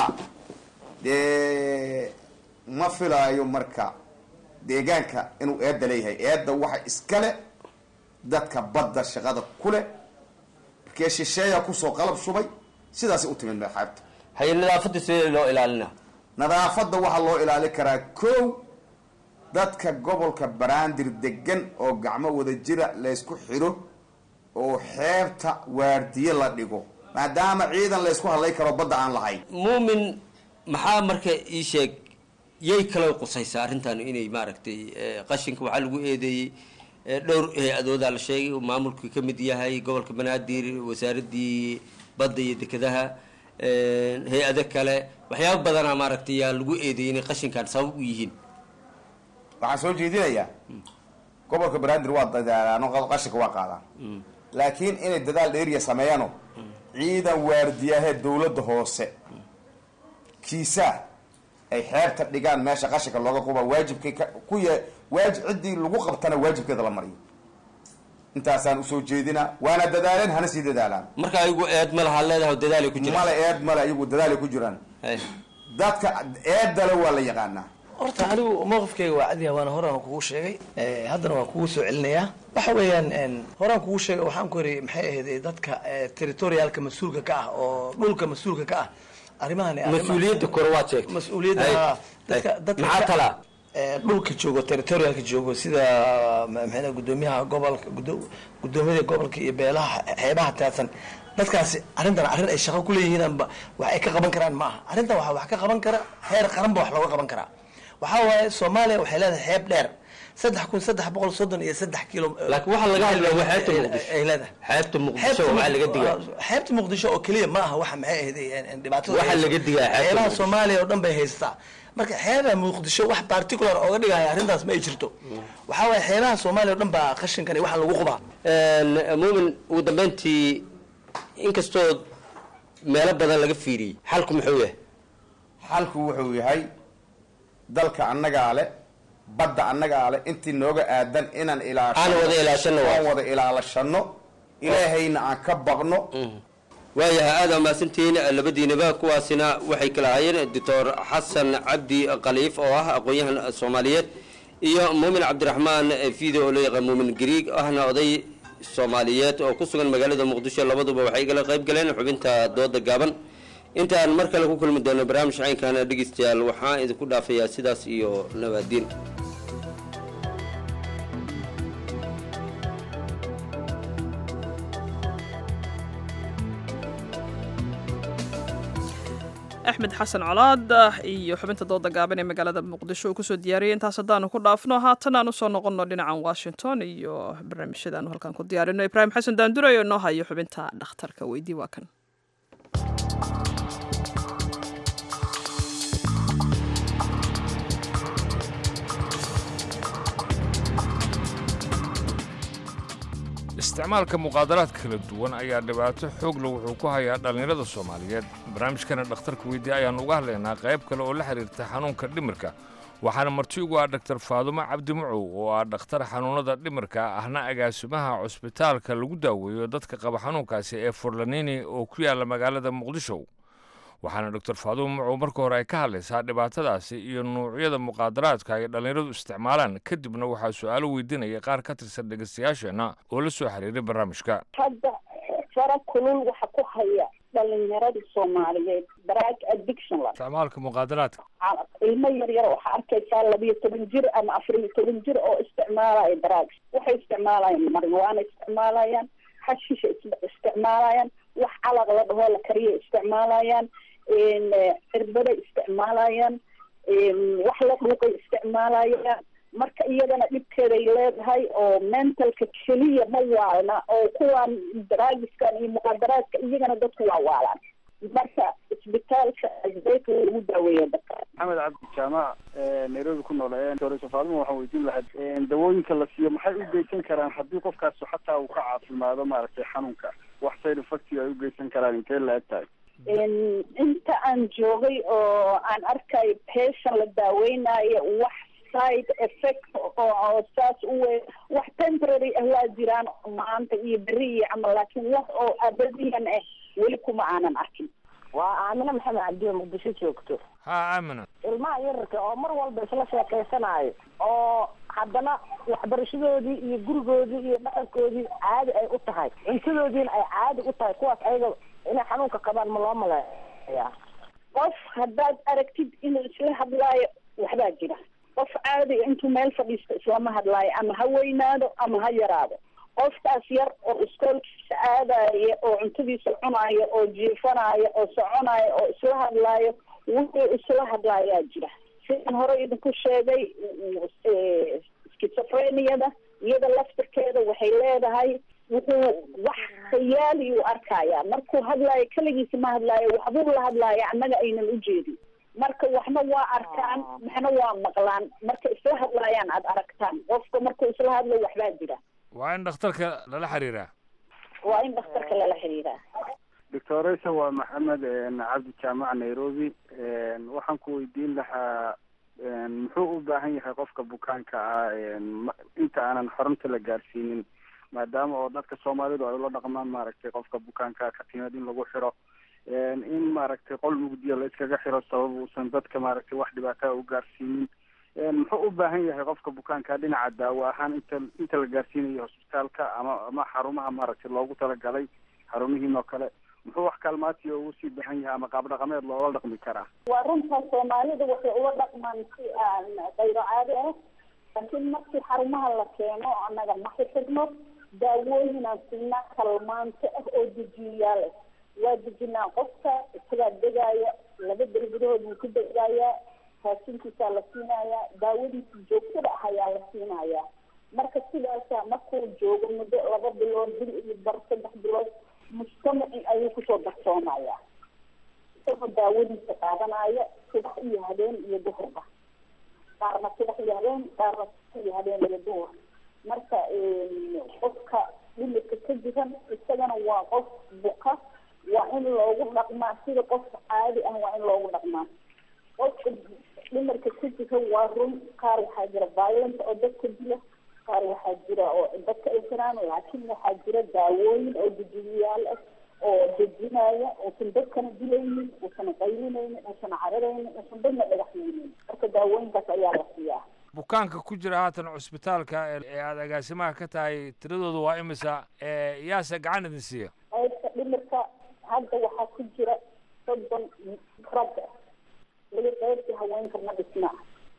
dee ma filaayo marka deegaanka inuu eedda leeyahay eedda waxa iskale dadka badda shaqada kule markee shisheeya kusoo qalab shubay sidaasay u timid xeebta haye nadaafadda sidee loo ilaalinaa nadaafadda waxaa loo ilaalin karaa kow dadka gobolka Banaadir degan oo gacmo wada jira la isku xiro oo xeebta waardiye la dhigo maadaama ciidan la isku hadlay karo badda aan lahayn muumin maxaa marka ii sheeg yay kala qusaysaa arrintan inay maaragtay qashinka waxa lagu eedeeyay dhowr hay-adooda la sheegay oo maamulku ka mid yahay gobolka Banaadir wasaaradii badda iyo dekedaha hay-ado kale waxyaabo badan maaragtay yaa lagu eedeeyay inay qashinkan sabab u yihiin waxaan soo jeedinayaa gobolka Banaadir waa dadaalaan oo qashinka waa qaadaan laakiin inay dadaal dheeriya sameeyaan ciidan waardiyaha dawladda hoose kiisa ay xeerta dhigaan meesha qashinka looga quba waajibkay ku yahay waajib cidii lagu qabtana waajibkeeda la mariyo intaasaan u soo jeedina waana dadaaleen hana sii dadaalaan marka ayagu eed ma laha leedahay dadaal ay ku jiraan mala eed mala ayagu dadaal ay ku jiraan dadka eedala waa la yaqaanaa horta anigu mowqifkayga waa cadiya waana horaan kugu sheegay haddana waan kugu soo celinayaa waxa weeyaan horaan kugu sheegay waxaan ku yiri maxay ahayd dadka territorialka mas-uulka ka ah oo dhulka mas-uulka ka ah arrimahan mas-uuliyadda kor waa sheegtay mas-uuliyadda dadka dadka maxaa tala dhulka joogo territorialka joogo sida maxay gudoomiyaha gobolka gudoomiyada gobolka iyo beelaha xeebaha taadsan dadkaasi arrintan arrin ay shaqo ku leeyihiin wax ay ka qaban karaan ma aha arrintan waxa wax ka qaban kara heer qaran ba wax looga qaban karaa waxaa waaye Soomaaliya waxay leedahay xeeb dheer saddex kun saddex boqol soddon iyo saddex kiilo laakiin waxa laga hadlayaa waa xeebta Muqdisho ay leedahay xeebta Muqdisho waxa laga digaa xeebta Muqdisho oo kaliya ma aha waxa maxay ahayd dhibaatada waxa laga digaa xeebaha Soomaaliya oo dhan bay haystaa marka xeebaha Muqdisho wax particular oo dhigaya arrintaas ma jirto waxa waaye xeebaha Soomaaliya oo dhan baa qashinkan waxa lagu qubaa ee muumin ugu dambeyntii inkastoo meelo badan laga fiiriyay xalku muxuu yahay xalku wuxuu yahay dalka annaga ale badda annaga ale intii nooga aadan inaan ilaashano aan wada ilaashano aan wada ilaashano ilaahayna aan ka baqno waayahay aad ama santiin labadiinaba kuwaasina waxay kala hayeen doctor Xasan Cabdi Qaliif oo ah aqoonyahan Soomaaliyeed iyo Muumin Cabdiraxmaan Fiido oo leeyahay Muumin Greek ahna oday Soomaaliyeed oo ku sugan magaalada Muqdisho labaduba waxay kala qayb galeen xubinta dooda gaaban intaan mar kale ku kulmi doono barnaamij caynkan dhageystayaal waxaan idinku dhaafayaa sidaas iyo nabadin axmed xasan colaad iyo xubinta dooda gaaban ee magaalada muqdisho uu kusoo diyaariyay intaas haddaanu ku dhaafno haatan aan usoo noqonno dhinacan washington iyo barnaamijyadaanu halkan ku diyaarino ibraahim xasan daandure oo noo hayo xubinta dhakhtarka weydii waa kan isticmaalka muqaadaraad kala duwan ayaa dhibaato xoog leh wuxuu ku hayaa dhallinyarada Soomaaliyeed barnaamijkana dhakhtarka weydii ayaan uga hadlaynaa qayb kale oo la xiriirta xanuunka dhimirka waxaana marti ugu ah Dr. Faadumo Cabdi Mucow oo ah dhakhtar xanuunada dhimirka ahna agaasimaha cusbitaalka lagu daaweeyo dadka qaba xanuunkaasi ee Furlanini oo ku yaala magaalada Muqdisho waxaana Dr. Faadumo Mucow marka hore ay ka hadlaysaa dhibaatadaasi iyo noocyada muqaadaraadka ay dhallinyaradu isticmaalaan kadibna waxaa su'aalo weydiinaya qaar ka tirsan dhegeystayaasheena oo la soo xiriiray barnaamijka hadda fara kulul waxa ku haya dhalinyarada Soomaaliyeed drug addiction la isticmaalka muqaadaraadka ilmo yar yar waxa arkaysaa labiyo toban jir ama afar iyo toban jir oo isticmaalaya drugs waxay isticmaalayaan marijuana isticmaalayaan xashish isticmaalayaan wax calaq la dhaho la kariyo isticmaalayaan in cirbada isticmaalayaan wax la dhuuqay isticmaalayaan marka iyadana dhibkeeda ay leedahay oo mentalka keliya ma waalna oo kuwan draagiskan iyo muqaadaraadka iyagana dadku waa waalaan marka isbitaalka asbeeka lagu daaweeyo dadka maxamed cabdi jaamac nairobi ku nooleeyeen doctor Faadumo waxaan weydiin lahaa dawooyinka la siiyo maxay u geysan karaan haddii qofkaas xataa uu ka caafimaado maaragtay xanuunka wax side effect ay u geysan karaan intee la egtahay inta aan joogay oo aan arkay patient la daaweynayo wax side effect oo saas u weyn wax temporary ah waa jiraan maanta iyo beri iyo camal laakiin wax oo abadiyan ah weli kuma aanan arkin. waa aamina maxamed cabdiyo muqdisho joogto. ha aamina ilmaha yararka oo mar walba isla sheekaysanaayo oo haddana waxbarashadoodii iyo gurigoodii iyo dhaqankoodii caadi ay u tahay cuntadoodiina ay caadi u tahay kuwaas ayaga inay xanuunka qabaan ma loo maleeyaa. qof haddaad aragtid inuu isla hadlaayo waxbaa jira. qof caadi intuu meel fadhiisto islama hadlaayo ama ha weynaado ama ha yaraado. qofkaas yar oo iskoolkiisa aadaya oo cuntadiisa cunaayo oo jiifanaayo oo soconaayo oo isla hadlaayo wuxuu isla hadlaayaa jira. sidaan hore idinku sheegay schizophreniada iyada laftirkeeda waxay leedahay wuxuu wax khayaali u arkayaa markuu hadlaayo keligiisa ma hadlaayo waxbuu la hadlaaya annaga aynan u jeedin. marka waxna waa arkaan waxna waa maqlaan marka isla hadlaayaan aad aragtaan qofka markuu isla hadlo waxbaa jira. waa in dhakhtarka lala xiriiraa waa in dhakhtarka lala xiriiraa. doctoresa waa maxamed cabdi jaamac nairobi. waxaan ku weydiin lahaa muxuu u baahan yahay qofka bukaanka ah inta aanan xorunta la gaarsiinin maadaama oo dadka soomaalidu ay ula dhaqmaan maaragtay qofka bukaanka ka timid in lagu xiro in maaragtay qol mugdiya la iskaga xiro sabab uusan dadka maaragtay wax dhibaataa u gaarsiinin. muxuu u baahan yahay qofka bukaanka dhinaca daawo ahaan inta inta la gaarsiinayo hosbitaalka ama ama xarumaha maaragtay loogu talagalay xarumihiin oo kale muxuu wax kaalmaatiyo ugu sii baahan yahay ama qaab dhaqameed loola dhaqmi karaa. waa runtaa soomaalida waxay ula dhaqmaan si aan qayro caadi ah laakiin markii xarumaha la keeno annaga ma xifidno daawooyin aan siinaa kalmaanto ah oo dejiyayaal ah waa dejinaa qofka isagaa degaaya laba beri gudahood wuu ku degayaa raashinkiisaa la siinayaa daawadiisa joogtada ah ayaa la siinayaa marka sidaasa markuu joogo muddo laba bilood bil iyo bar saddex bilood mujtamacii ayuu kusoo darsoomayaa isagoo daawadiisa qaadanaya subax iyo habeen iyo duhurba qaarna subax iyo habeen qaarna subax iyo habeen iyo duhur marka qofka dhimirka ka jiran isagana waa qof buka waa in loogu dhaqmaa sida qof caadi ah waa in loogu dhaqmaa. qofka dhimirka ka jira waa run qaar waxaa jira violence oo dadka dila qaar waxaa jira oo dadka ay jiraan laakiin waxaa jira daawooyin oo dejiyayaal ah oo dejinaya uusan dadkana dilaynin uusan qaylinaynin uusan cararaynin uusan dadna dhagaxyeynin marka daawooyinkaas ayaa la siiyaa. bukaanka ku jira haatan cusbitaalka ee aada agaasimaha ka tahay tiradooda waa imisa yaase gacan idin siiya? qaybta dhimirka hadda waxaa ku jira soddon ragga weli qaybtii haweenka ma dhisna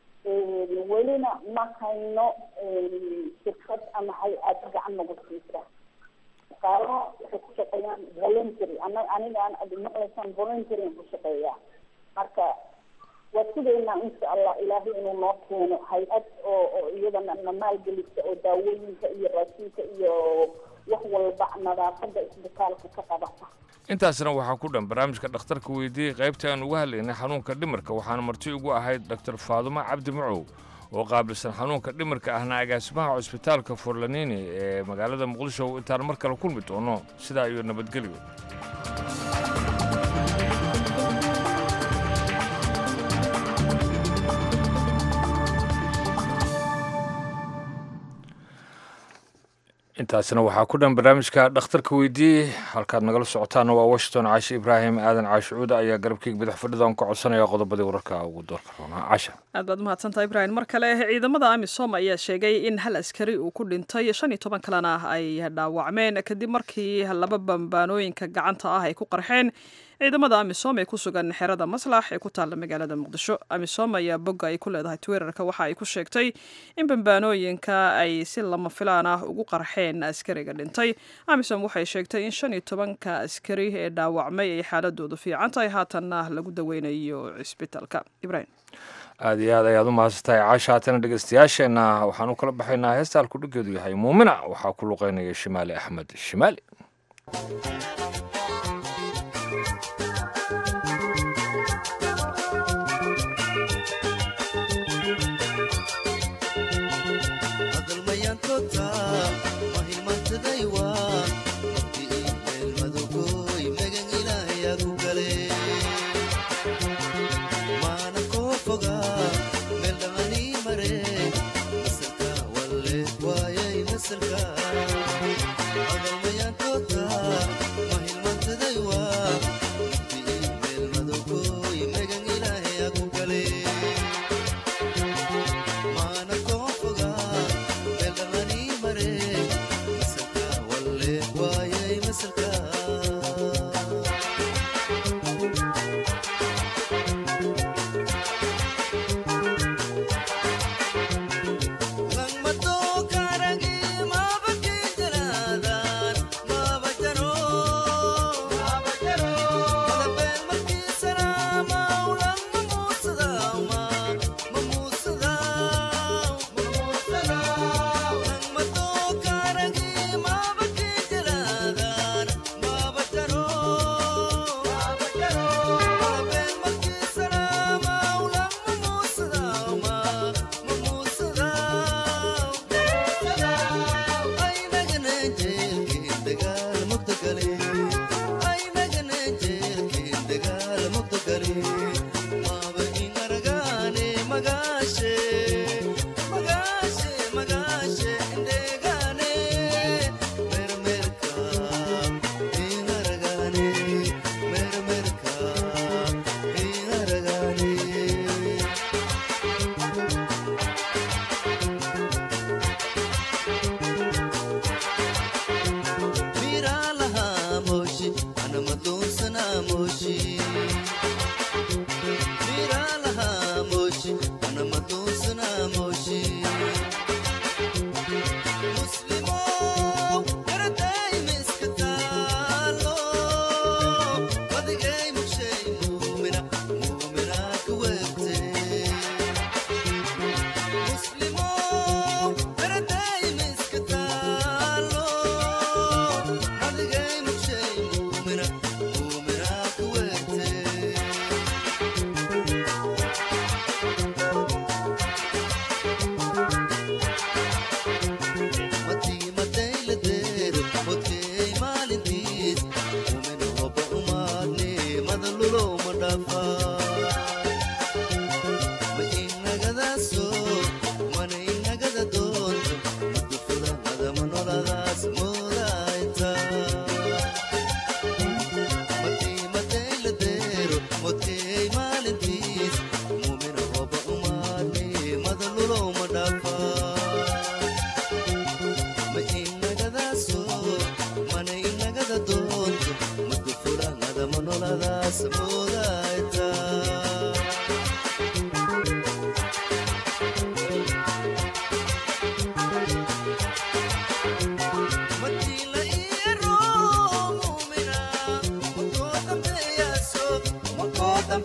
welina ma hayno shirkad ama hay-ad gacan nagu siisa. shaqaalaha waxay ku shaqeeyaan voluntary ana anigaan admaqlaysaan voluntary ku shaqeeyaa marka waa sideena insha allah ilaahay inuu noo keeno hay-ad oo oo iyadana na maalgelisa oo daawooyinka iyo raashinka iyo wax walba nadaafada isbitaalka ka qabata. intaasna waxaa ku dhan barnaamijka dhakhtarka weydiiyey qaybta aan uga hadlaynay xanuunka dhimirka waxaana marti ugu ahayd doctor faadumo cabdi macow oo qaabilsan xanuunka dhimirka ahna agaasimaha cusbitaalka forlanini ee magaalada muqdisho. intaan mar kale kulmi doono sidaa iyo nabadgelyo. intaasna waxaa ku dhan barnaamijka dhakhtarka weydiiyey halkaad nagala socotaana waa washington. caashi ibraahim aadan caashi cuuda ayaa garabkeyga badax fadhidan ka codsanaya qodobadii wararka ugu doorka roonaa. casha aad baad umahadsantaha ibraahim. mar kale ciidamada amisom ayaa sheegay in hal askari uu ku dhintay shan iyo toban kalena ay dhaawacmeen kadib markii laba bambaanooyinka gacanta ah ay ku qarxeen ciidamada amisom ee ku sugan xerada maslax ee ku taalla magaalada muqdisho. amisom ayaa bogga ay ku leedahay twitterka waxa ay ku sheegtay in bambaanooyinka ay si lama filaan ah ugu qarxeen askariga dhintay. amisom waxay sheegtay in shan iyo tobanka askari ee dhaawacmay ay xaaladoodu fiican tahay haatanna lagu daweynayo cisbitaalka. ibraahim aad iyo aad ayaad u mahadsantahay caasha. haatana dhegeystayaasheenna waxaan u kala baxaynaa heesta halku dhigeedu yahay muumina waxaa ku luqeynaya shimaali axmed shimaali. mahimantadaywa meel madogoy magan ilaahay agu gale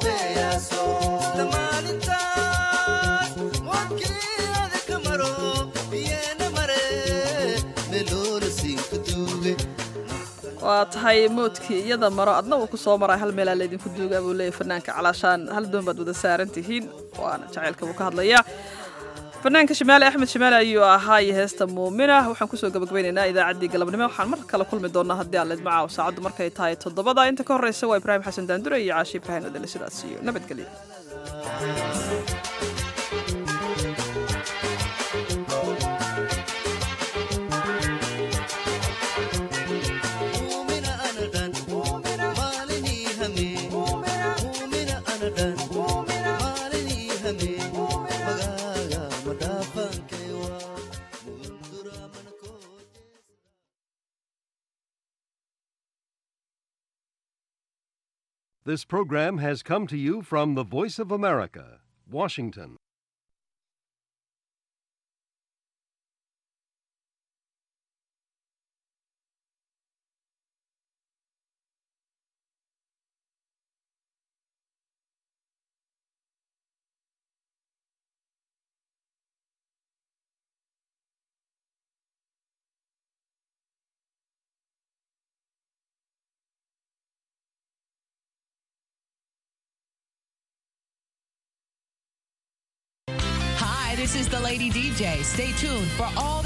dambeeyaaso lamaalintaas wadkiyada ka maro biyeena mare meloola siinka duuge waa tahay moodkii iyada maro adna uu ku soo maray hal meelaa laydinku duugaa buu leeyahay fanaanka calaashaan hal doon baad wada saaran tihiin waana jacaylka buu ka hadlayaa fanaanka shimaale axmed shimaale ayuu ahaa iyo heesta muumina waxaan kusoo gabagabeynaynaa idaacaddii galabnimo waxaan mar kale kulmi doonaa haddii aan leedmacaaw saacaddu markay tahay toddobada inta ka horreysa waa ibraahim xasan daandure iyo caashi ibraahim odele sidaas iyo nabadgelyo This program has come to you from the Voice of America, Washington. This is the Lady D J. Stay tuned for all